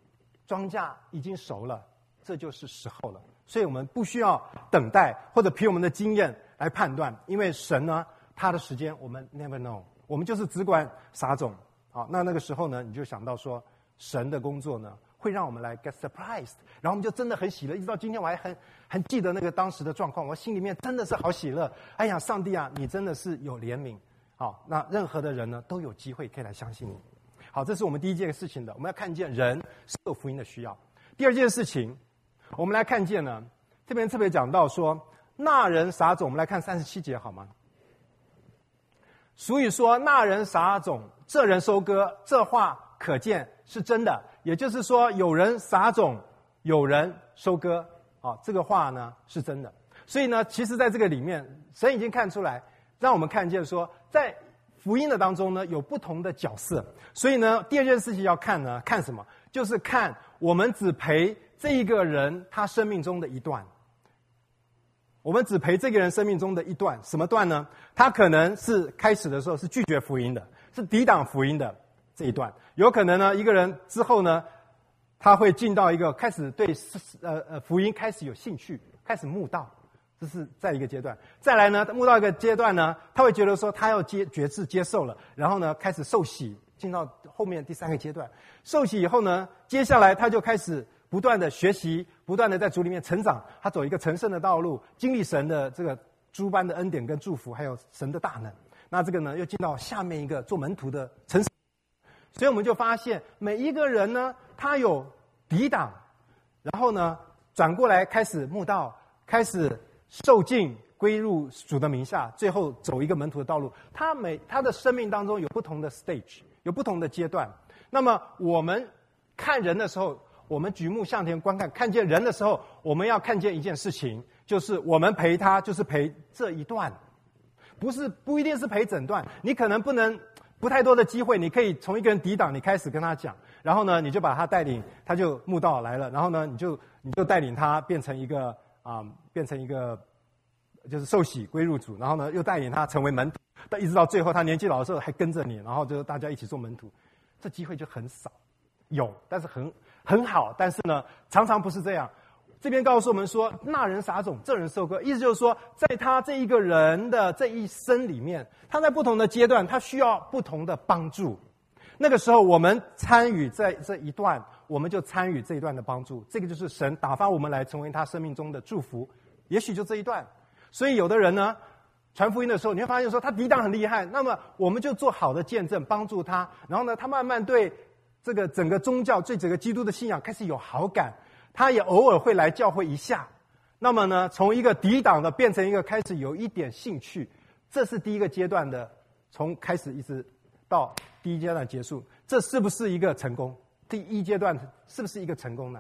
庄稼已经熟了，这就是时候了。所以我们不需要等待或者凭我们的经验来判断，因为神呢，他的时间我们 never know， 我们就是只管撒种。好，那那个时候呢，你就想到说，神的工作呢，会让我们来 get surprised， 然后我们就真的很喜乐，一直到今天我还很很记得那个当时的状况，我心里面真的是好喜乐。哎呀，上帝啊，你真的是有怜悯。好，那任何的人呢，都有机会可以来相信你。好，这是我们第一件事情的，我们要看见人是有福音的需要。第二件事情，我们来看见呢，这边特别讲到说，那人撒种，我们来看三十七节好吗？俗语说，那人撒种，这人收割，这话可见是真的。也就是说，有人撒种，有人收割。啊，这个话呢是真的。所以呢，其实在这个里面，神已经看出来，让我们看见说，在福音的当中呢，有不同的角色。所以呢，第二件事情要看呢，看什么？就是看我们只陪这一个人他生命中的一段。我们只陪这个人生命中的一段，什么段呢？他可能是开始的时候是拒绝福音的，是抵挡福音的这一段。有可能呢，一个人之后呢，他会进到一个开始对呃呃福音开始有兴趣，开始慕道，这是在一个阶段。再来呢，慕到一个阶段呢，他会觉得说他要接觉知接受了，然后呢开始受洗，进到后面第三个阶段。受洗以后呢，接下来他就开始不断的学习，不断的在主里面成长，他走一个成圣的道路，经历神的这个诸般的恩典跟祝福，还有神的大能。那这个呢，又进到下面一个做门徒的成圣。所以我们就发现，每一个人呢，他有抵挡，然后呢，转过来开始慕道，开始受尽归入主的名下，最后走一个门徒的道路。他每他的生命当中有不同的 stage， 有不同的阶段。那么我们看人的时候，我们举目向前观看，看见人的时候，我们要看见一件事情，就是我们陪他，就是陪这一段，不是不一定是陪整段。你可能不能不太多的机会，你可以从一个人抵挡，你开始跟他讲，然后呢，你就把他带领，他就慕道来了，然后呢，你就你就带领他变成一个啊、呃，变成一个就是受洗归入主，然后呢，又带领他成为门徒，到一直到最后他年纪老的时候还跟着你，然后就大家一起做门徒，这机会就很少，有，但是很。很好，但是呢，常常不是这样。这边告诉我们说，那人撒种，这人收割，意思就是说，在他这一个人的这一生里面，他在不同的阶段，他需要不同的帮助。那个时候，我们参与在这一段，我们就参与这一段的帮助。这个就是神打发我们来成为他生命中的祝福。也许就这一段。所以有的人呢，传福音的时候，你会发现说他抵挡很厉害，那么我们就做好的见证，帮助他，然后呢，他慢慢对这个整个宗教，对整个基督的信仰开始有好感，他也偶尔会来教会一下。那么呢，从一个抵挡的变成一个开始有一点兴趣，这是第一个阶段的，从开始一直到第一阶段结束，这是不是一个成功？第一阶段是不是一个成功呢？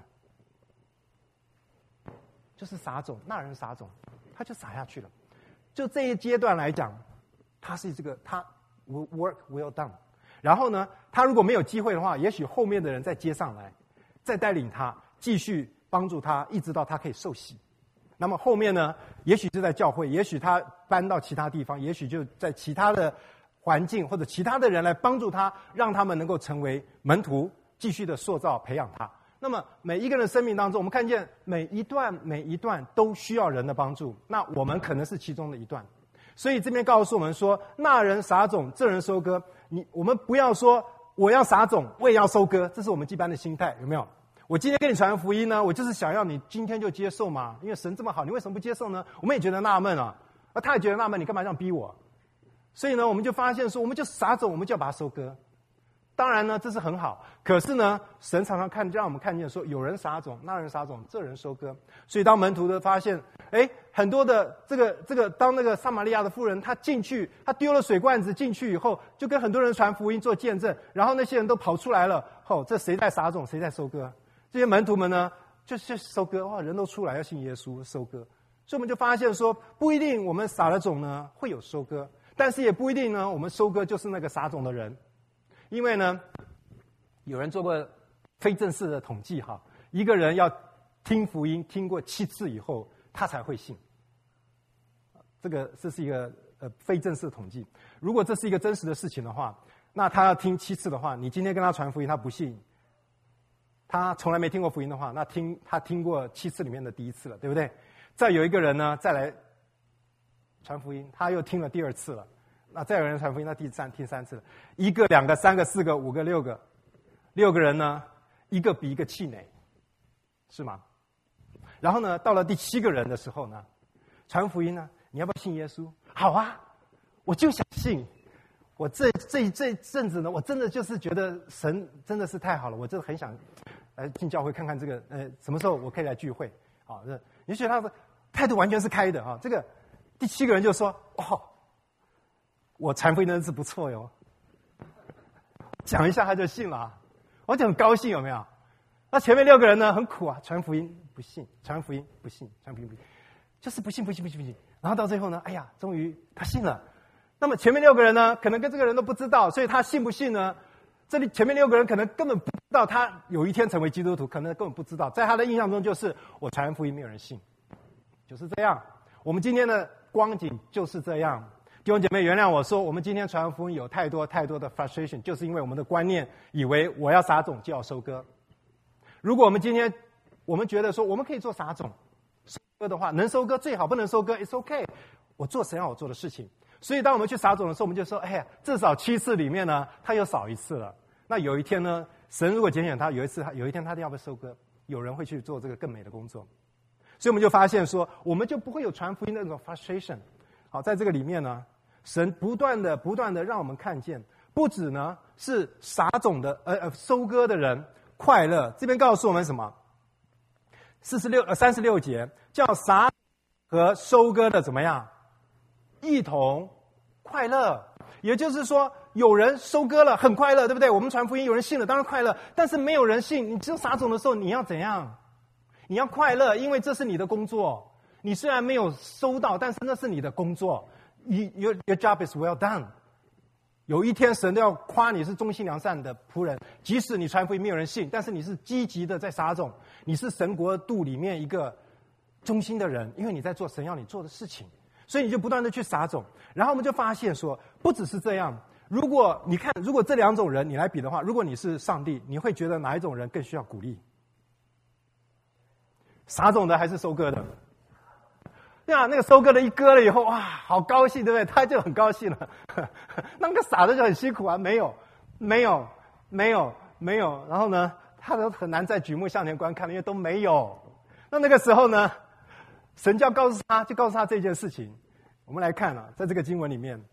就是撒种，那人撒种，他就撒下去了。就这一阶段来讲，他是这个他 work well done。然后呢，他如果没有机会的话，也许后面的人再接上来，再带领他，继续帮助他，一直到他可以受洗。那么后面呢，也许是在教会，也许他搬到其他地方，也许就在其他的环境或者其他的人来帮助他，让他们能够成为门徒，继续的塑造培养他。那么每一个人的生命当中，我们看见每一段每一段都需要人的帮助，那我们可能是其中的一段。所以这边告诉我们说，那人撒种，这人收割。你我们不要说我要撒种，我也要收割，这是我们一般的心态，有没有？我今天跟你传福音呢，我就是想要你今天就接受嘛，因为神这么好，你为什么不接受呢？我们也觉得纳闷啊，而他也觉得纳闷，你干嘛这样逼我？所以呢，我们就发现说，我们就撒种，我们就要把它收割。当然呢，这是很好，可是呢，神常常看，让我们看见说，有人撒种，那人撒种，这人收割。所以当门徒的发现，哎，很多的这个这个，当那个撒玛利亚的妇人，她进去，她丢了水罐子进去以后，就跟很多人传福音做见证，然后那些人都跑出来了，哦，这谁在撒种，谁在收割？这些门徒们呢，就是收割，哇，人都出来要信耶稣，收割。所以我们就发现说，不一定我们撒了种呢会有收割，但是也不一定呢，我们收割就是那个撒种的人。因为呢，有人做过非正式的统计哈，一个人要听福音听过七次以后，他才会信。这个这是一个呃非正式统计。如果这是一个真实的事情的话，那他要听七次的话，你今天跟他传福音，他不信， 他从来没听过福音的话，那听他听过七次里面的第一次了，对不对？再有一个人呢，再来传福音，他又听了第二次了。那再有人传福音，那第三听三次了。一个、两个、三个、四个、五个、六个，六个人呢，一个比一个气馁，是吗？然后呢，到了第七个人的时候呢，传福音呢，你要不要信耶稣？好啊，我就想信。我这这这阵子呢，我真的就是觉得神真的是太好了，我真的很想来进教会看看这个，呃，什么时候我可以来聚会？啊，这你觉得他的态度完全是开的啊。这个第七个人就说：“哦，我传福音真是不错哟。”讲一下他就信了，啊，我就很高兴，有没有？那前面六个人呢，很苦啊，传福音不信，传福音不信，传福音不信，就是不信不信不信不信。然后到最后呢，哎呀，终于他信了。那么前面六个人呢，可能跟这个人都不知道，所以他信不信呢？这里前面六个人可能根本不知道他有一天成为基督徒，可能根本不知道，在他的印象中就是我传福音没有人信，就是这样。我们今天的光景就是这样。弟兄姐妹，原谅我说，我们今天传福音有太多太多的 frustration， 就是因为我们的观念以为我要撒种就要收割。如果我们今天我们觉得说我们可以做撒种收割的话，能收割最好，不能收割 it's okay， 我做神要我做的事情。所以当我们去撒种的时候，我们就说，哎呀，至少七次里面呢，他又少一次了。那有一天呢，神如果拣选他，有一次他有一天他要不要收割，有人会去做这个更美的工作。所以我们就发现说，我们就不会有传福音的那种 frustration。好，在这个里面呢，神不断的不断的让我们看见，不止呢是撒种的呃呃收割的人快乐。这边告诉我们什么？四十六呃三十六节叫撒和收割的怎么样？一同快乐。也就是说，有人收割了很快乐，对不对？我们传福音有人信了当然快乐，但是没有人信，你只有撒种的时候你要怎样？你要快乐，因为这是你的工作。你虽然没有收到，但是那是你的工作。Your, your job is well done。有一天神都要夸你是忠心良善的仆人，即使你传福音没有人信，但是你是积极的在撒种，你是神国度里面一个忠心的人，因为你在做神要你做的事情。所以你就不断的去撒种，然后我们就发现说，不只是这样。如果你看，如果这两种人你来比的话，如果你是上帝，你会觉得哪一种人更需要鼓励？撒种的还是收割的？对啊，那个收割的一割了以后，哇，好高兴，对不对？他就很高兴了。那个撒的就很辛苦啊，没有，没有，没有，没有。然后呢，他都很难在举目向前观看，因为都没有。那那个时候呢？神就要告诉他，就告诉他这件事情。我们来看啊，在这个经文里面，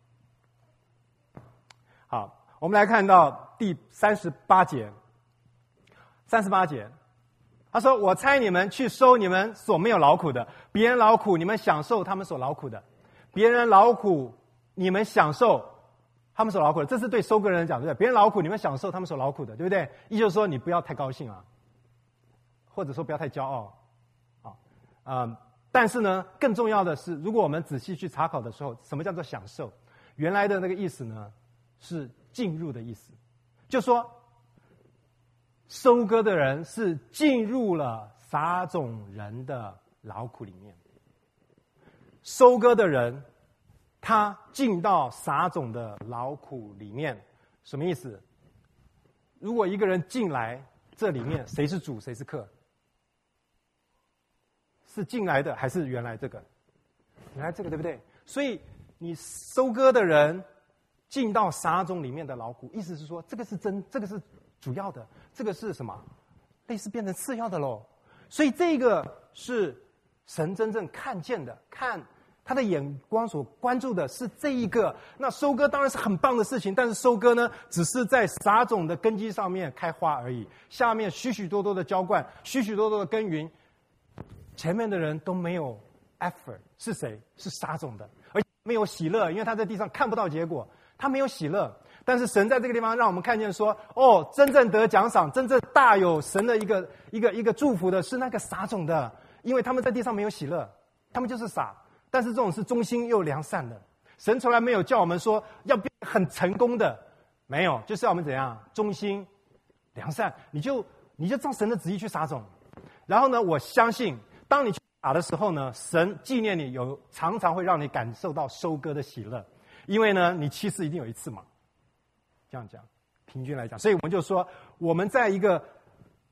好，我们来看到第三十八节。三十八节，他说：“我差你们去收你们所没有劳苦的，别人劳苦，你们享受他们所劳苦的；别人劳苦，你们享受他们所劳苦的。”这是对收割人讲，对不对？别人劳苦，你们享受他们所劳苦的，对不对？意思就是说，你不要太高兴啊，或者说不要太骄傲。啊、嗯，但是呢，更重要的是，如果我们仔细去查考的时候，什么叫做享受？原来的那个意思呢，是进入的意思，就说收割的人是进入了撒种人的劳苦里面。收割的人，他进到撒种的劳苦里面，什么意思？如果一个人进来，这里面谁是主，谁是客？是进来的还是原来这个？原来这个对不对？所以你收割的人进到撒种里面的劳苦，意思是说这个是真，这个是主要的，这个是什么？类似变成次要的喽。所以这个是神真正看见的，看他的眼光所关注的是这一个。那收割当然是很棒的事情，但是收割呢，只是在撒种的根基上面开花而已，下面许许多多的浇灌，许许多多的耕耘。前面的人都没有 effort， 是谁？是撒种的，而且没有喜乐，因为他在地上看不到结果，他没有喜乐。但是神在这个地方让我们看见说，哦，真正得奖赏，真正大有神的一个一个一个祝福的是那个撒种的，因为他们在地上没有喜乐，他们就是撒，但是这种是忠心又良善的。神从来没有叫我们说要变很成功的，没有，就是要我们怎样忠心良善，你就你就照神的旨意去撒种。然后呢，我相信。当你去打的时候呢，神纪念你有常常会让你感受到收割的喜乐，因为呢，你七次一定有一次嘛，这样讲，平均来讲，所以我们就说，我们在一个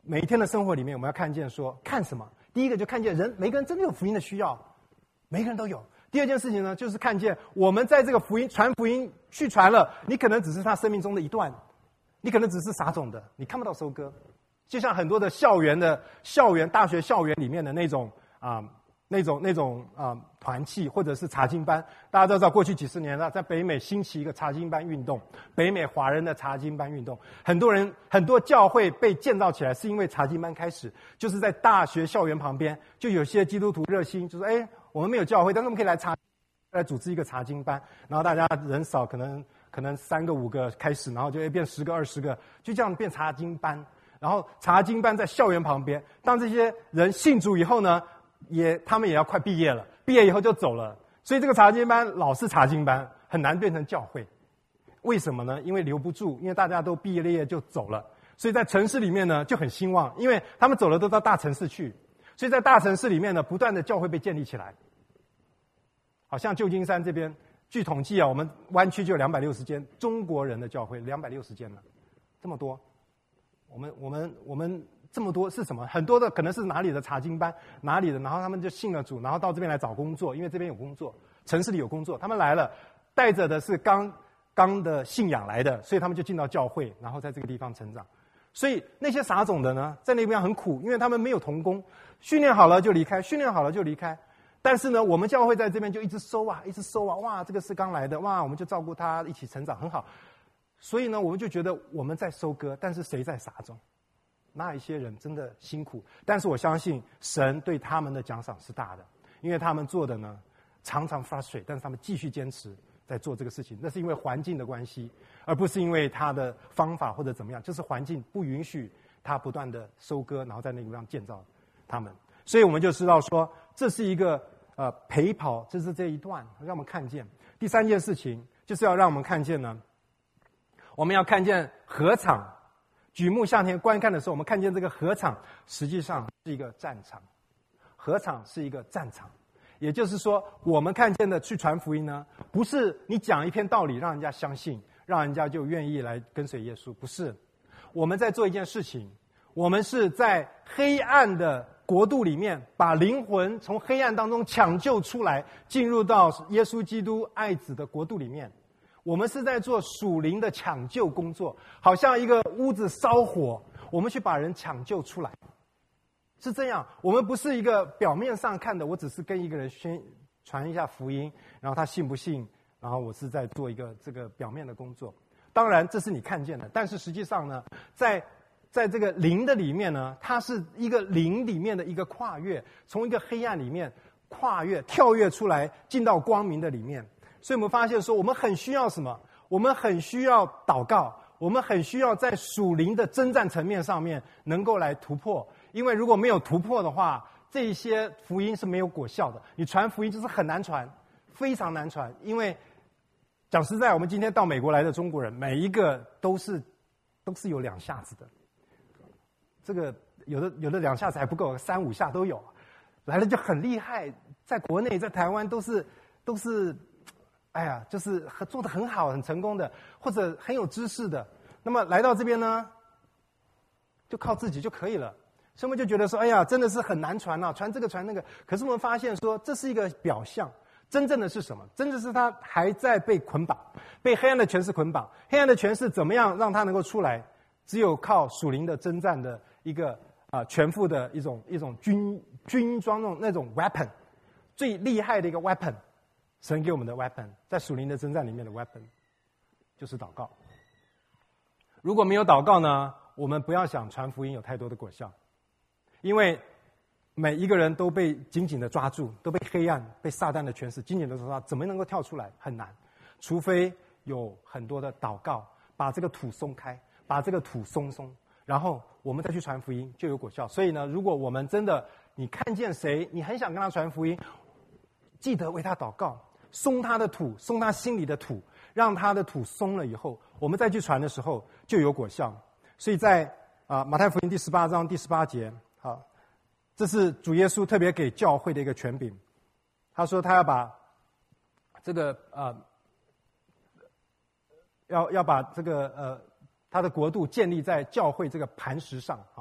每一天的生活里面，我们要看见说看什么？第一个就看见人，每个人真的有福音的需要，每个人都有。第二件事情呢，就是看见我们在这个福音传福音去传了，你可能只是他生命中的一段，你可能只是撒种的，你看不到收割。就像很多的校园的校园大学校园里面的那种啊、呃、那种那种啊、呃、团契或者是查经班，大家都知道过去几十年了，在北美兴起一个查经班运动，北美华人的查经班运动，很多人很多教会被建造起来是因为查经班开始，就是在大学校园旁边就有些基督徒热心，就说哎。我们没有教会，但是我们可以来查，来组织一个查经班，然后大家人少，可能可能三个五个开始，然后就会变十个二十个，就这样变查经班。然后查经班在校园旁边，当这些人信主以后呢，也他们也要快毕业了，毕业以后就走了，所以这个查经班老是查经班，很难变成教会。为什么呢？因为留不住，因为大家都毕业就走了，所以在城市里面呢就很兴旺，因为他们走了都到大城市去，所以在大城市里面呢，不断的教会被建立起来。好像旧金山这边，据统计啊，我们湾区就有两百六十间中国人的教会，两百六十间了，这么多。我们我们我们这么多是什么？很多的可能是哪里的查经班，哪里的，然后他们就信了主，然后到这边来找工作，因为这边有工作，城市里有工作，他们来了，带着的是刚刚的信仰来的，所以他们就进到教会，然后在这个地方成长。所以那些撒种的呢，在那边很苦，因为他们没有同工，训练好了就离开，训练好了就离开。但是呢，我们教会在这边就一直收啊，一直收啊，哇，这个是刚来的，哇，我们就照顾他，一起成长，很好。所以呢，我们就觉得我们在收割，但是谁在撒种？那一些人真的辛苦，但是我相信神对他们的奖赏是大的，因为他们做的呢常常发水，但是他们继续坚持在做这个事情，那是因为环境的关系，而不是因为他的方法或者怎么样，就是环境不允许他不断的收割，然后在那个地方建造他们。所以我们就知道说，这是一个呃陪跑，这是这一段让我们看见。第三件事情就是要让我们看见呢，我们要看见禾场，举目向前观看的时候，我们看见这个禾场实际上是一个战场，禾场是一个战场。也就是说，我们看见的去传福音呢，不是你讲一篇道理让人家相信，让人家就愿意来跟随耶稣，不是。我们在做一件事情，我们是在黑暗的国度里面，把灵魂从黑暗当中抢救出来，进入到耶稣基督爱子的国度里面。我们是在做属灵的抢救工作，好像一个屋子烧火，我们去把人抢救出来。是这样，我们不是一个表面上看的，我只是跟一个人宣传一下福音，然后他信不信，然后我是在做一个这个表面的工作。当然这是你看见的，但是实际上呢，在在这个灵的里面呢，它是一个灵里面的一个跨越，从一个黑暗里面跨越跳跃出来，进到光明的里面。所以我们发现说，我们很需要什么？我们很需要祷告，我们很需要在属灵的征战层面上面能够来突破。因为如果没有突破的话，这些福音是没有果效的。你传福音就是很难传，非常难传。因为讲实在，我们今天到美国来的中国人，每一个都是都是有两下子的。这个有的有的两下子还不够，三五下都有，来了就很厉害。在国内在台湾都是都是，哎呀，就是做得很好、很成功的，或者很有知识的。那么来到这边呢，就靠自己就可以了。所以我们就觉得说，哎呀，真的是很难传啊，传这个传那个。可是我们发现说，这是一个表象，真正的是什么？真的是他还在被捆绑，被黑暗的权势捆绑。黑暗的权势怎么样让他能够出来？只有靠属灵的征战的一个啊、呃、全副的一种一种军军装那种那种 weapon， 最厉害的一个 weapon， 神给我们的 weapon， 在属灵的征战里面的 weapon 就是祷告。如果没有祷告呢，我们不要想传福音有太多的果效。因为每一个人都被紧紧的抓住，都被黑暗、被撒旦的权势紧紧的抓，怎么能够跳出来？很难，除非有很多的祷告，把这个土松开，把这个土松松，然后我们再去传福音，就有果效。所以呢，如果我们真的你看见谁，你很想跟他传福音，记得为他祷告，松他的土，松他心里的土，让他的土松了以后，我们再去传的时候就有果效。所以在啊、呃、马太福音第十八章第十八节。好，这是主耶稣特别给教会的一个权柄。他说他要把这个呃，要要把这个呃他的国度建立在教会这个磐石上。好，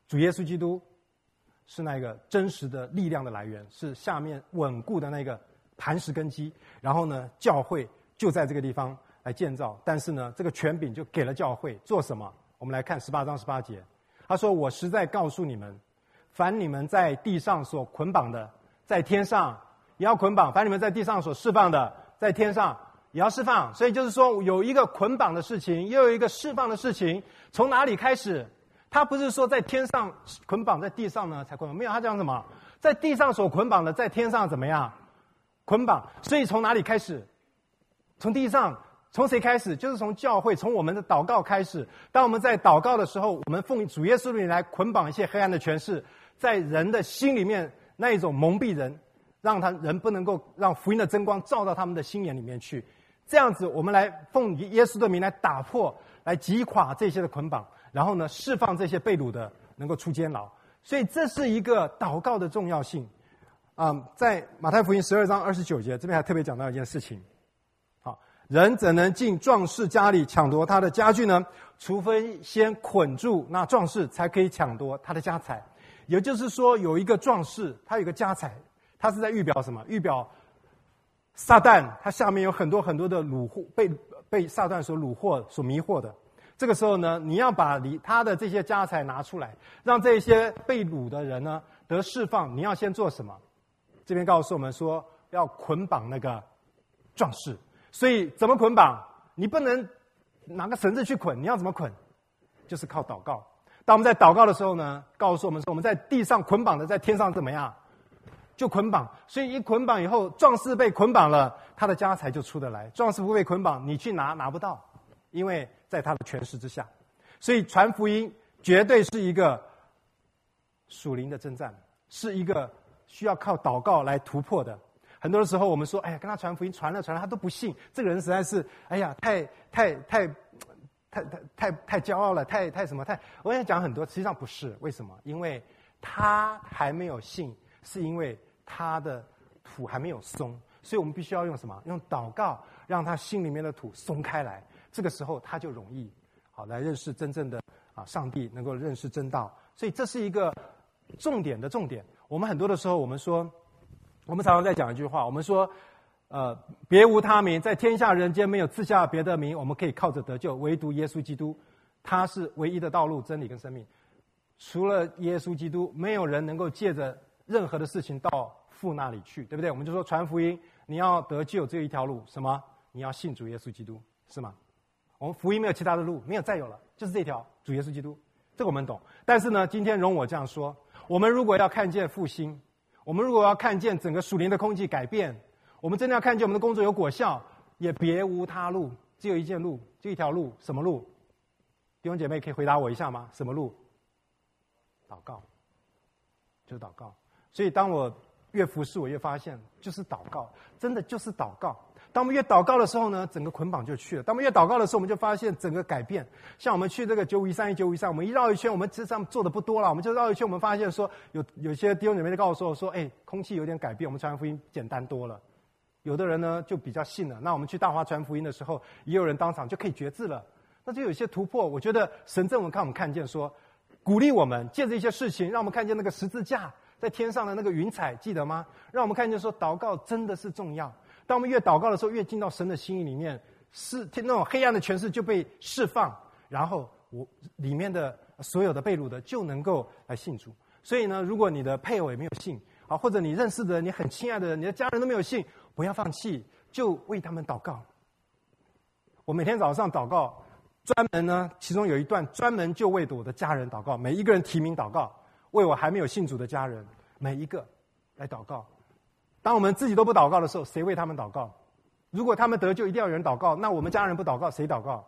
主耶稣基督是那个真实的力量的来源，是下面稳固的那个磐石根基。然后呢，教会就在这个地方来建造，但是呢，这个权柄就给了教会做什么？我们来看十八章十八节，他说：“我实在告诉你们，凡你们在地上所捆绑的，在天上也要捆绑；凡你们在地上所释放的，在天上也要释放。”所以就是说，有一个捆绑的事情，又有一个释放的事情。从哪里开始？他不是说在天上捆绑，在地上呢才捆绑，没有，他讲什么？在地上所捆绑的，在天上怎么样捆绑？所以从哪里开始？从地上。从谁开始？就是从教会，从我们的祷告开始。当我们在祷告的时候，我们奉主耶稣的名来捆绑一些黑暗的权势，在人的心里面那一种蒙蔽人，让他人不能够让福音的真光照到他们的心眼里面去。这样子，我们来奉耶稣的名来打破、来击垮这些的捆绑，然后呢，释放这些被掳的能够出监牢。所以这是一个祷告的重要性。啊、嗯，在马太福音十二章二十九节这边还特别讲到一件事情。人怎能进壮士家里抢夺他的家具呢？除非先捆住那壮士，才可以抢夺他的家财。也就是说，有一个壮士，他有一个家财，他是在预表什么？预表撒旦，他下面有很多很多的掳获，被被撒旦所掳获、所迷惑的。这个时候呢，你要把他的这些家财拿出来，让这些被掳的人呢得释放。你要先做什么？这边告诉我们说，要捆绑那个壮士。所以怎么捆绑？你不能拿个绳子去捆，你要怎么捆？就是靠祷告。当我们在祷告的时候呢，告诉我们说，我们在地上捆绑的，在天上怎么样？就捆绑。所以一捆绑以后，壮士被捆绑了，他的家财就出得来；壮士不被捆绑，你去拿拿不到，因为在他的权势之下。所以传福音绝对是一个属灵的征战，是一个需要靠祷告来突破的。很多的时候，我们说，哎呀，跟他传福音，传了传了，他都不信。这个人实在是，哎呀，太太太太太太太骄傲了，太太什么太……我想讲很多，实际上不是。为什么？因为他还没有信，是因为他的土还没有松，所以我们必须要用什么？用祷告，让他心里面的土松开来。这个时候，他就容易好来认识真正的啊上帝，能够认识真道。所以这是一个重点的重点。我们很多的时候，我们说。我们常常在讲一句话，我们说，呃，别无他名，在天下人间没有赐下别的名，我们可以靠着得救，唯独耶稣基督，他是唯一的道路、真理跟生命。除了耶稣基督，没有人能够借着任何的事情到父那里去，对不对？我们就说传福音，你要得救只有一条路，什么？你要信主耶稣基督，是吗？我们福音没有其他的路，没有再有了，就是这条主耶稣基督，这个我们懂。但是呢，今天容我这样说，我们如果要看见复兴，我们如果要看见整个属灵的空气改变，我们真的要看见我们的工作有果效，也别无他路，只有一件路，就一条路。什么路？弟兄姐妹可以回答我一下吗？什么路？祷告，就是祷告。所以当我越服侍，我越发现，就是祷告，真的就是祷告。当我们越祷告的时候呢，整个捆绑就去了。当我们越祷告的时候，我们就发现整个改变。像我们去这个九五一三一九五一三，我们一绕一圈，我们实际上做的不多了，我们就绕一圈，我们发现说有有些弟兄姐妹就告诉我说，哎，空气有点改变，我们传福音简单多了。有的人呢就比较信了。那我们去大华传福音的时候，也有人当场就可以决志了。那就有一些突破。我觉得神正我们看我们看见说，鼓励我们借着一些事情，让我们看见那个十字架在天上的那个云彩，记得吗？让我们看见说，祷告真的是重要。当我们越祷告的时候，越进到神的心意里面，是那种黑暗的权势就被释放，然后我里面的所有的被掳的就能够来信主。所以呢，如果你的配偶也没有信，啊，或者你认识的人、你很亲爱的人、你的家人都没有信，不要放弃，就为他们祷告。我每天早上祷告，专门呢，其中有一段专门就为我的家人祷告，每一个人提名祷告，为我还没有信主的家人，每一个来祷告。当我们自己都不祷告的时候，谁为他们祷告？如果他们得救，一定要有人祷告，那我们家人不祷告，谁祷告？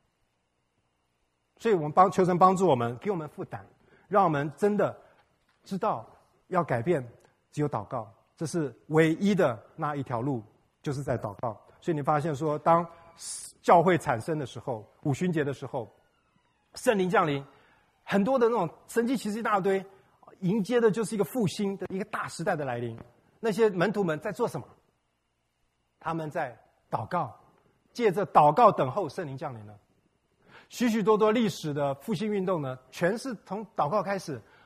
所以我们帮求神帮助我们，给我们负担，让我们真的知道要改变，只有祷告，这是唯一的那一条路，就是在祷告。所以你发现说，当教会产生的时候，五旬节的时候，圣灵降临，很多的那种神迹奇事一大堆，迎接的就是一个复兴的一个大时代的来临。那些门徒们在做什么？他们在祷告，借着祷告等候圣灵降临了。许许多多历史的复兴运动呢，全是从祷告开始。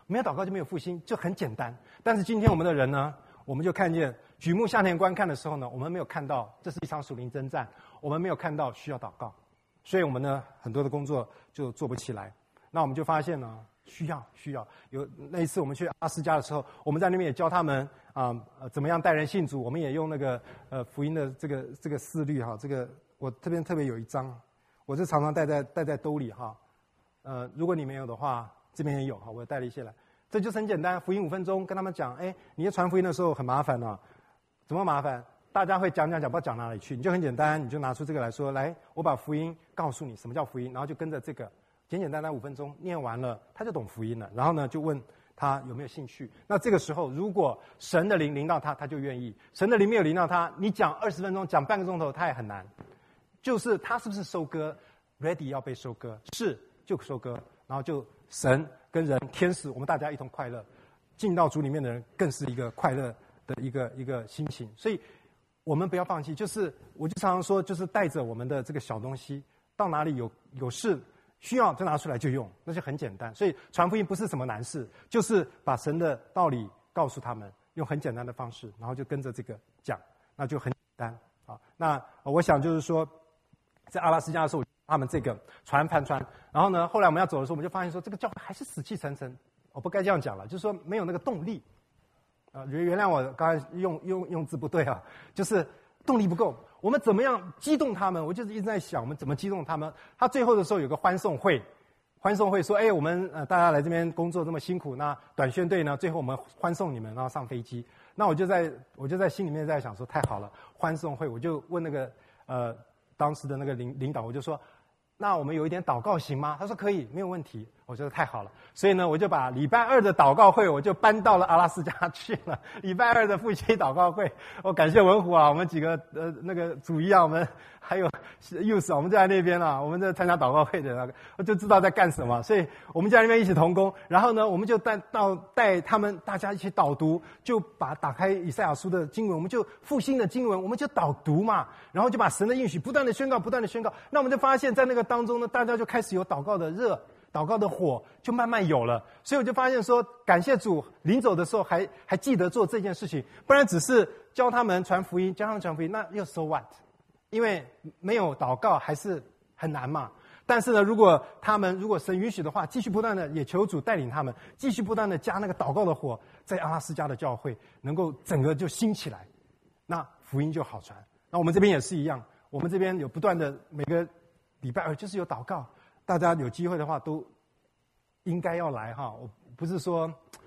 没有祷告就没有复兴，就很简单。但是今天我们的人呢，我们就看见举目向前观看的时候呢，我们没有看到这是一场属灵征战，我们没有看到需要祷告，所以我们呢很多的工作就做不起来。那我们就发现呢，需要需要有那一次我们去阿斯加的时候，我们在那边也教他们啊呃怎么样带人信主，我们也用那个呃福音的这个这个四律哈，这个我这边特别有一张，我是常常带在带在兜里哈，呃如果你没有的话。这边也有哈，我带了一些来。这就是很简单，福音五分钟，跟他们讲，哎，你在传福音的时候很麻烦呢、啊，怎么麻烦？大家会讲讲讲，不知道讲哪里去。你就很简单，你就拿出这个来说，来，我把福音告诉你什么叫福音，然后就跟着这个简简单单五分钟念完了，他就懂福音了。然后呢，就问他有没有兴趣。那这个时候，如果神的灵临到他，他就愿意；神的灵没有临到他，你讲二十分钟，讲半个钟头，他也很难。就是他是不是收割 ，ready 要被收割，是就收割，然后就。神跟人、天使，我们大家一同快乐，进到主里面的人更是一个快乐的一个一个心情。所以，我们不要放弃。就是我就常常说，就是带着我们的这个小东西，到哪里有有事需要就拿出来就用，那就很简单。所以传福音不是什么难事，就是把神的道理告诉他们，用很简单的方式，然后就跟着这个讲，那就很简单啊。那我想就是说，在阿拉斯加的时候。他们这个传传传，然后呢，后来我们要走的时候，我们就发现说，这个教会还是死气沉沉。我不该这样讲了，就是说没有那个动力。啊、呃，原原谅我刚才用用用字不对啊，就是动力不够。我们怎么样激动他们？我就是一直在想，我们怎么激动他们？他最后的时候有个欢送会，欢送会说，哎，我们呃大家来这边工作这么辛苦，那短宣队呢，最后我们欢送你们，然后上飞机。那我就在我就在心里面在想说，太好了，欢送会，我就问那个呃当时的那个领领导，我就说。那我们有一点祷告行吗？他说可以，没有问题。我觉得太好了，所以呢，我就把礼拜二的祷告会，我就搬到了阿拉斯加去了。礼拜二的夫妻祷告会，我感谢文虎啊，我们几个呃那个主一啊，我们还有 youth， 我们就在那边啊，我们在参加祷告会的那个，我就知道在干什么，所以我们在那边一起同工。然后呢，我们就带到带他们大家一起导读，就把打开以赛亚书的经文，我们就复兴的经文，我们就导读嘛，然后就把神的应许不断的宣告，不断的宣告。那我们就发现，在那个当中呢，大家就开始有祷告的热。祷告的火就慢慢有了，所以我就发现说，感谢主，临走的时候还还记得做这件事情，不然只是教他们传福音，教他们传福音，那又 so what？ 因为没有祷告还是很难嘛。但是呢，如果他们如果神允许的话，继续不断的也求主带领他们，继续不断的加那个祷告的火，在阿拉斯加的教会能够整个就兴起来，那福音就好传。那我们这边也是一样，我们这边有不断的每个礼拜二就是有祷告。大家有机会的话，都应该要来哈。我不是说，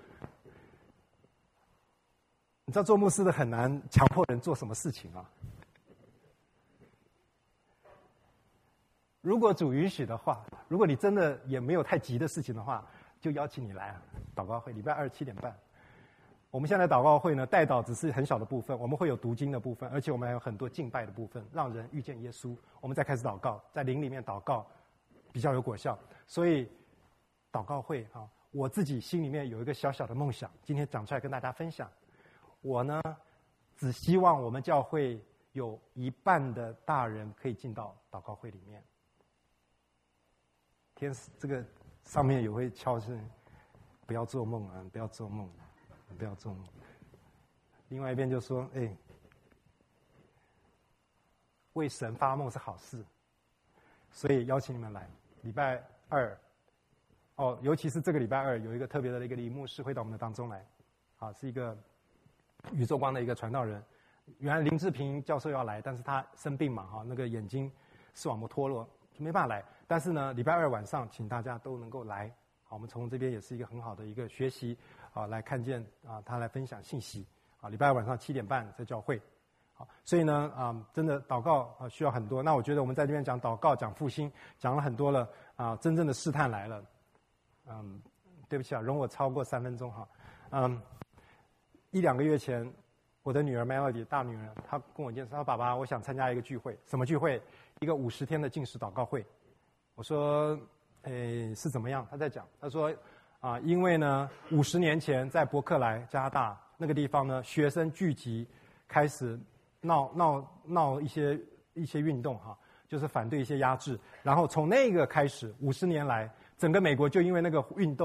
你知道做牧师的很难强迫人做什么事情啊。如果主允许的话，如果你真的也没有太急的事情的话，就邀请你来啊，祷告会，礼拜二七点半。我们现在祷告会呢，代祷只是很小的部分，我们会有读经的部分，而且我们还有很多敬拜的部分，让人遇见耶稣。我们再开始祷告，在灵里面祷告。比较有果效，所以祷告会啊，我自己心里面有一个小小的梦想，今天讲出来跟大家分享。我呢，只希望我们教会有一半的大人可以进到祷告会里面。天使这个上面也会敲声，不要做梦啊，不要做梦，不要做梦。另外一边就说，哎，为神发梦是好事，所以邀请你们来。礼拜二，哦，尤其是这个礼拜二，有一个特别的一个李牧师会到我们的当中来，啊，是一个宇宙光的一个传道人。原来林志平教授要来，但是他生病嘛，哈，那个眼睛视网膜脱落，就没办法来。但是呢，礼拜二晚上，请大家都能够来，好，我们从这边也是一个很好的一个学习，啊，来看见啊，他来分享信息，啊，礼拜二晚上七点半在教会。好，所以呢，啊、呃，真的祷告啊需要很多。那我觉得我们在这边讲祷告、讲复兴，讲了很多了啊、呃，真正的试探来了。嗯，对不起啊，容我超过三分钟哈。嗯，一两个月前，我的女儿 Melody 大女儿，她跟我介绍，她说爸爸，我想参加一个聚会，什么聚会？一个五十天的禁食祷告会。我说，诶，是怎么样？她在讲，她说啊、呃，因为呢，五十年前在伯克莱加拿大那个地方呢，学生聚集开始。闹闹闹一些一些运动哈，就是反对一些压制。然后从那个开始，五十年来，整个美国就因为那个运动，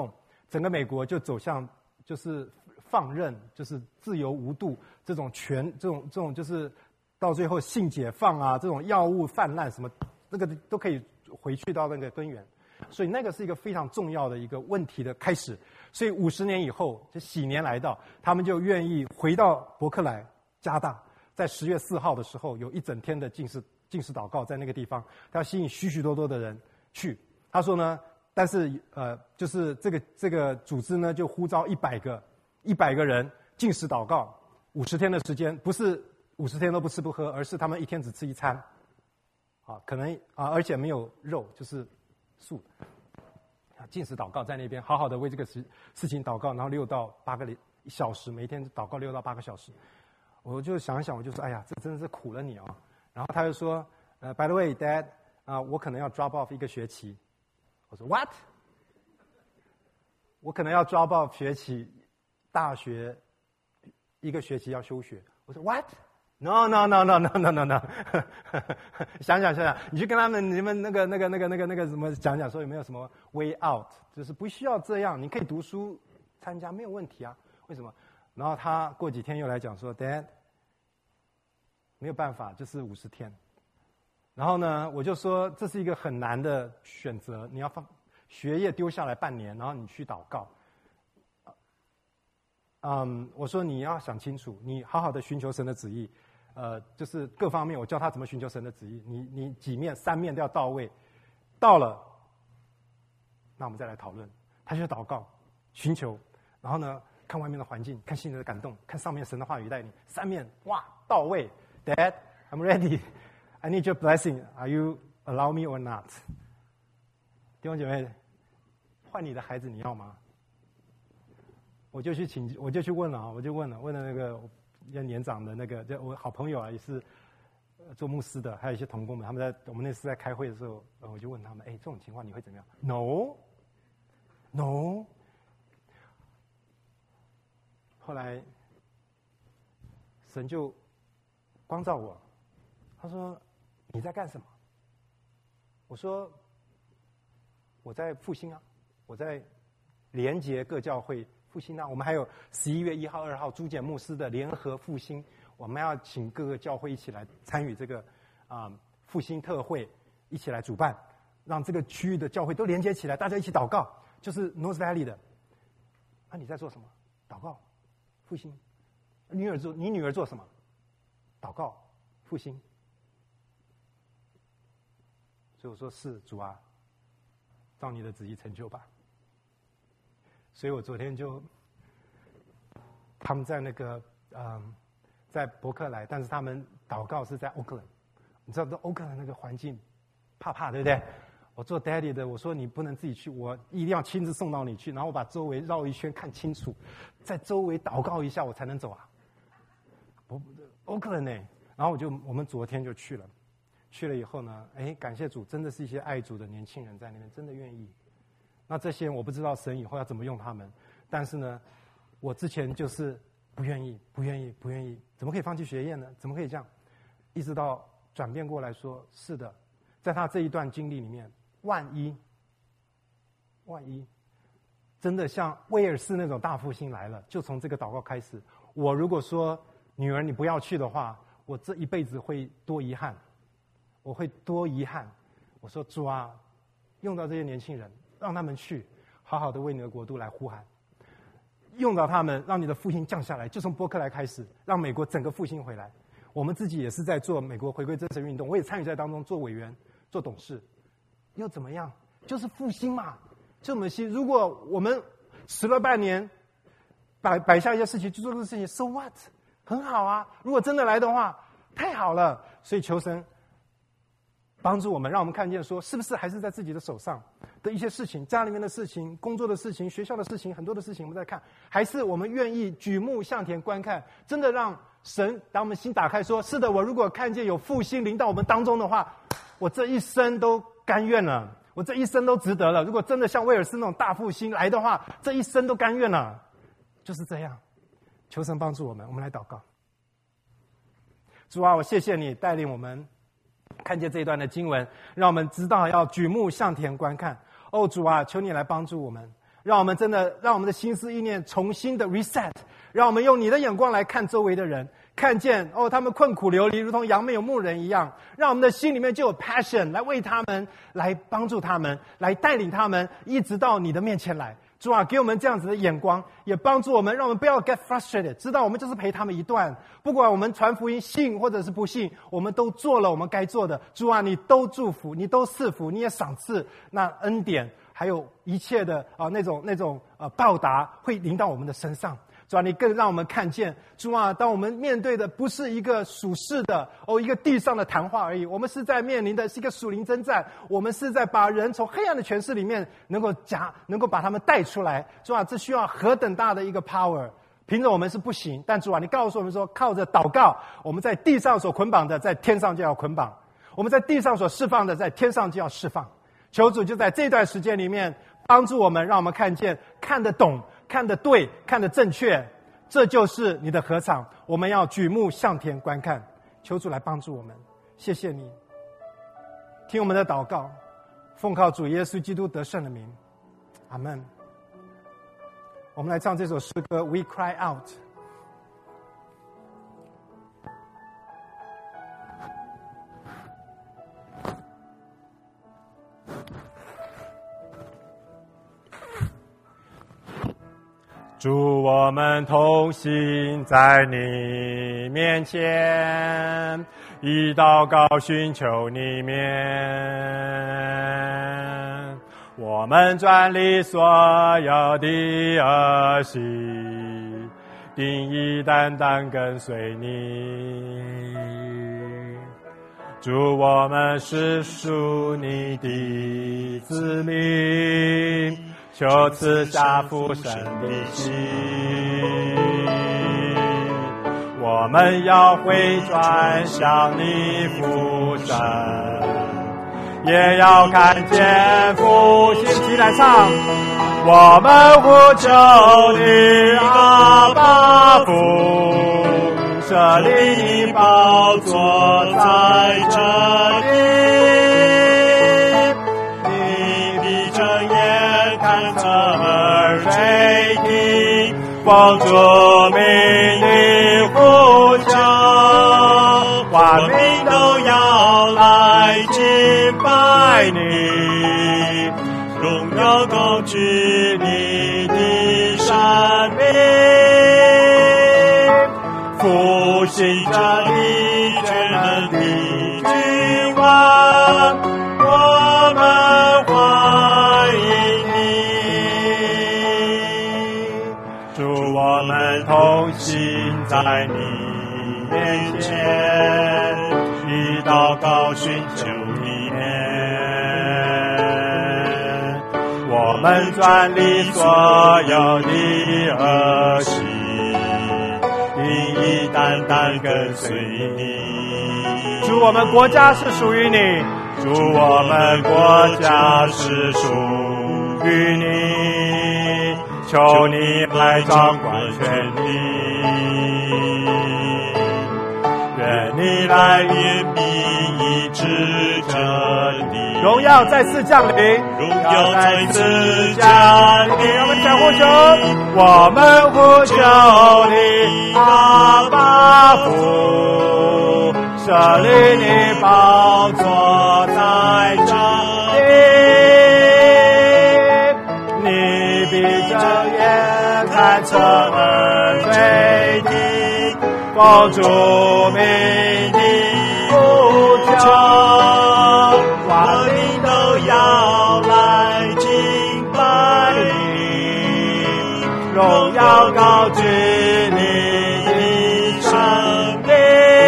整个美国就走向就是放任，就是自由无度这种权，这种这种就是到最后性解放啊，这种药物泛滥什么，那个都可以回去到那个根源。所以那个是一个非常重要的一个问题的开始。所以五十年以后，这喜年来到，他们就愿意回到伯克莱加拿大，在十月四号的时候，有一整天的禁食禁食祷告在那个地方，他要吸引许许多多的人去。他说呢，但是呃，就是这个这个组织呢，就呼召一百个一百个人禁食祷告五十天的时间，不是五十天都不吃不喝，而是他们一天只吃一餐，啊，可能啊，而且没有肉，就是素。禁食祷告在那边，好好的为这个事事情祷告，然后六到八个小时，每天祷告六到八个小时。我就想一想，我就说，哎呀，这真的是苦了你啊！然后他就说，呃 ，By the way, Dad， 啊、呃，我可能要 drop off 一个学期。我说 What？ 我可能要 drop off 学期，大学一个学期要休学。我说 What？No no no no no no no no， 想想想想，你去跟他们你们那个那个那个那个那个什么讲讲，说有没有什么 way out， 就是不需要这样，你可以读书参加没有问题啊？为什么？然后他过几天又来讲说 ，Dad， 没有办法，就是五十天。然后呢，我就说这是一个很难的选择，你要放学业丢下来半年，然后你去祷告。嗯，我说你要想清楚，你好好的寻求神的旨意。呃，就是各方面，我教他怎么寻求神的旨意。你你几面三面都要到位，到了，那我们再来讨论。他就祷告、寻求，然后呢，看外面的环境，看心里的感动，看上面神的话语带领，三面哇到位。Dad, I'm ready. I need your blessing. Are you allow me or not? 弟兄姐妹，换你的孩子你要吗？我就去请，我就去问了啊，我就问了，问了那个。比较年长的那个，就我好朋友啊，也是做牧师的，还有一些同工们，他们在我们那次在开会的时候，我就问他们：哎，这种情况你会怎么样 ？No，No。No? 后来神就光照我，他说：你在干什么？我说：我在复兴啊，我在连结各教会。复兴啊！我们还有十一月一号、二号朱简牧师的联合复兴，我们要请各个教会一起来参与这个啊、呃、复兴特会，一起来主办，让这个区域的教会都连接起来，大家一起祷告。就是 North Valley 的，啊，你在做什么？祷告，复兴。女儿做，你女儿做什么？祷告，复兴。所以我说是主啊，照你的旨意成就吧。所以我昨天就，他们在那个嗯，在伯克莱，但是他们祷告是在 Oakland， 你知道 Oakland 那个环境，怕怕对不对？我做 Daddy 的，我说你不能自己去，我一定要亲自送到你去，然后我把周围绕一圈看清楚，在周围祷告一下我才能走啊。我 Oakland 呢，然后我就我们昨天就去了，去了以后呢，哎，感谢主，真的是一些爱主的年轻人在那边，真的愿意。那这些人我不知道神以后要怎么用他们，但是呢，我之前就是不愿意，不愿意，不愿意，怎么可以放弃学业呢？怎么可以这样？一直到转变过来说，是的，在他这一段经历里面，万一，万一，真的像威尔士那种大复兴来了，就从这个祷告开始。我如果说女儿你不要去的话，我这一辈子会多遗憾，我会多遗憾。我说主啊，用到这些年轻人。让他们去，好好的为你的国度来呼喊，用到他们，让你的复兴降下来，就从伯克莱开始，让美国整个复兴回来。我们自己也是在做美国回归真神运动，我也参与在当中，做委员、做董事，又怎么样？就是复兴嘛。就我们心，如果我们迟了半年，摆摆下一些事情去做这个事情 ，so what？ 很好啊。如果真的来的话，太好了。所以求神帮助我们，让我们看见说，是不是还是在自己的手上的一些事情，家里面的事情、工作的事情、学校的事情，很多的事情我们在看，还是我们愿意举目向田观看，真的让神把我们心打开，说是的，我如果看见有复兴临到我们当中的话，我这一生都甘愿了，我这一生都值得了。如果真的像威尔斯那种大复兴来的话，这一生都甘愿了。就是这样，求神帮助我们，我们来祷告。主啊，我谢谢你带领我们看见这一段的经文，让我们知道要举目向田观看。哦，主啊，求你来帮助我们， 让我们真的让我们的心思意念重新的 reset， 让我们用你的眼光来看周围的人，看见哦他们困苦流离，如同羊没有牧人一样，让我们的心里面就有 passion 来为他们，来帮助他们，来带领他们，一直到你的面前来。主啊，给我们这样子的眼光，也帮助我们，让我们不要 get frustrated， 知道我们就是陪他们一段，不管我们传福音信或者是不信，我们都做了我们该做的。主啊，你都祝福，你都赐福，你也赏赐那恩典，还有一切的啊、呃、那种那种呃报答会临到我们的身上。主啊，你更让我们看见，主啊，当我们面对的不是一个属世的哦一个地上的谈话而已，我们是在面临的是一个属灵征战，我们是在把人从黑暗的权势里面能够夹能够把他们带出来。主啊，这需要何等大的一个 power， 凭着我们是不行，但主啊，你告诉我们说，靠着祷告，我们在地上所捆绑的，在天上就要捆绑；我们在地上所释放的，在天上就要释放。求主就在这段时间里面帮助我们，让我们看见，看得懂，看得对，看得正确，这就是你的禾场，我们要举目向天观看。求主来帮助我们，谢谢你，听我们的祷告，奉靠主耶稣基督得胜的名，阿们。我们来唱这首诗歌 We Cry Out。主，我们同行在你面前，以祷告寻求你面。我们专理所有的恶行，定义单单跟随你。主，我们是属你的子民，求赐下复生的心，我们要回转向你父神，也要看见复兴。起来唱，我们呼求你阿爸父，设立你宝座在这里，你闭着眼看着耳垂听，奉主名的呼求，万民都要来敬拜你，荣耀高举你的生命，复兴着你全能的君王，我们欢迎你。主，我们同行在你面前，以祷告寻求你面，我们专理所有的恶行，一一单单跟随你。主，我们国家是属于你，主，我们国家是属于你，求你来掌管权力，愿你来引兵医治这地，荣耀再次降临，荣耀再次降临。我们再呼求，我们呼求你阿爸父，设立你宝座在这里，你闭着眼看着耳垂听，奉主名的呼求，万民都要来敬拜你，荣耀高举你的生命，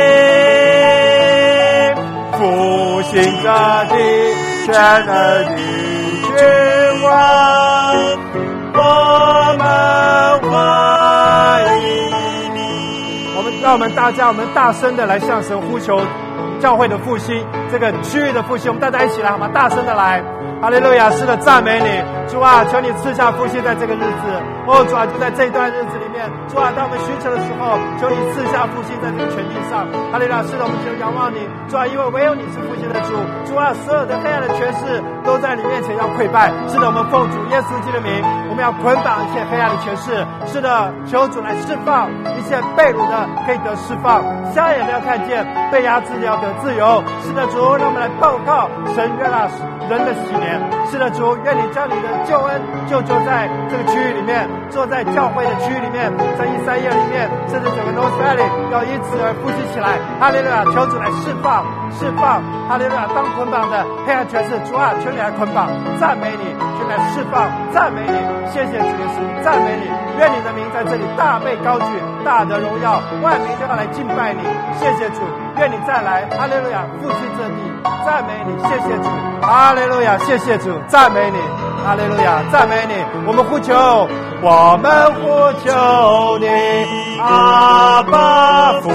复兴着的全能的君王，我们欢迎你。我们让我们大家，我们大声的来向神呼求教会的复兴，这个区域的复兴，我们大家一起来好吗？大声的来， 哈利路亚！是的，赞美你，主啊，求你赐下复兴在这个日子。哦，主啊，就在这一段日子里面，主啊，当我们寻求的时候，求你赐下复兴在这个全地上。哈利路亚！是的，我们就仰望你，主啊，因为唯有你是复兴的主。主啊，所有的黑暗的权势都在你面前要溃败。是的，我们奉主耶稣基督的名，我们要捆绑一切黑暗的权势。是的，求主来释放一切被掳的可以得释放，瞎眼的要看见，被压制的要得自由。是的，主，让我们来报告神悦纳人的喜年。是的，主，愿你将你的救恩就就在这个区域里面，坐在教会的区域里面，在以赛亚里面，甚至整个 North Valley 要因此而复兴起来。哈利路亚！求主来释放，释放！哈利路亚！当捆绑的黑暗权势，主啊，求你来捆绑，赞美你，求你来释放，赞美你，谢谢主耶稣，赞美你，愿你的名在这里大被高举，大得荣耀，万民都要来敬拜你。谢谢主，愿你再来，哈利路亚！复兴这地，赞美你，谢谢主，哈利路亚！谢谢主，赞美你，哈利路亚！赞美你，我们呼求，我们呼求你，阿爸父，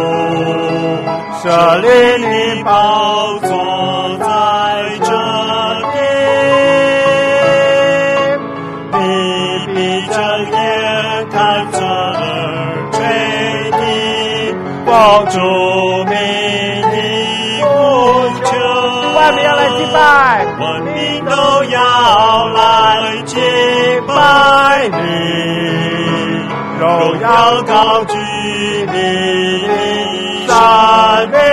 设立你宝座在这地，你闭着眼看着耳垂听，光主名的呼求，万民要来敬拜，万民都要来敬拜你，荣耀高举你善美，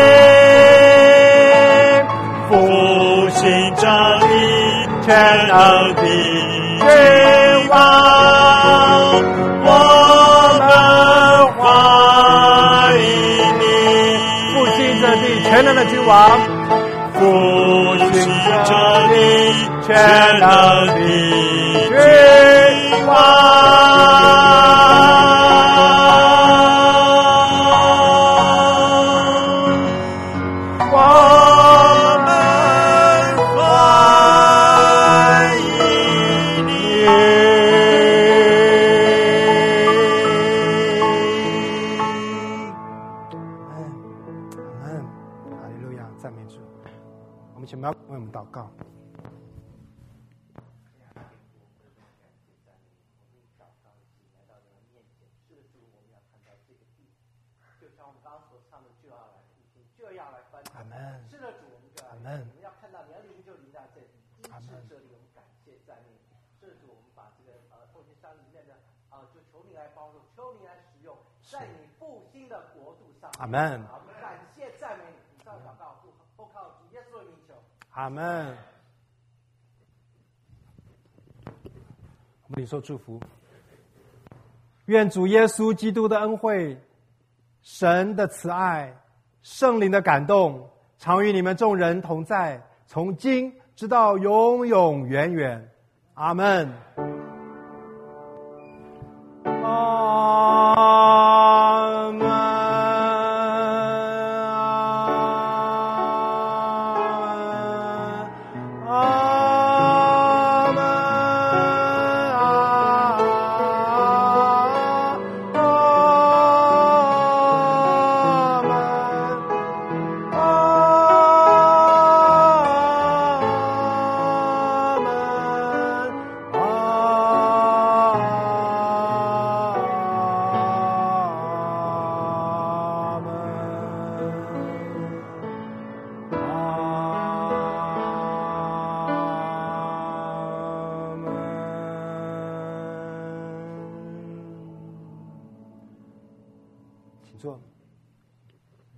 复兴真理，全能的君王，我们欢迎你，复兴这地全能的君王，复兴这地全能的君王。 阿门。 感谢赞美你，上祷告，奉靠主耶稣的名求。 阿门。我们领受祝福，愿主耶稣基督的恩惠、神的慈爱、圣灵的感动，常与你们众人同在，从今直到永永远远。阿门。阿门。请坐。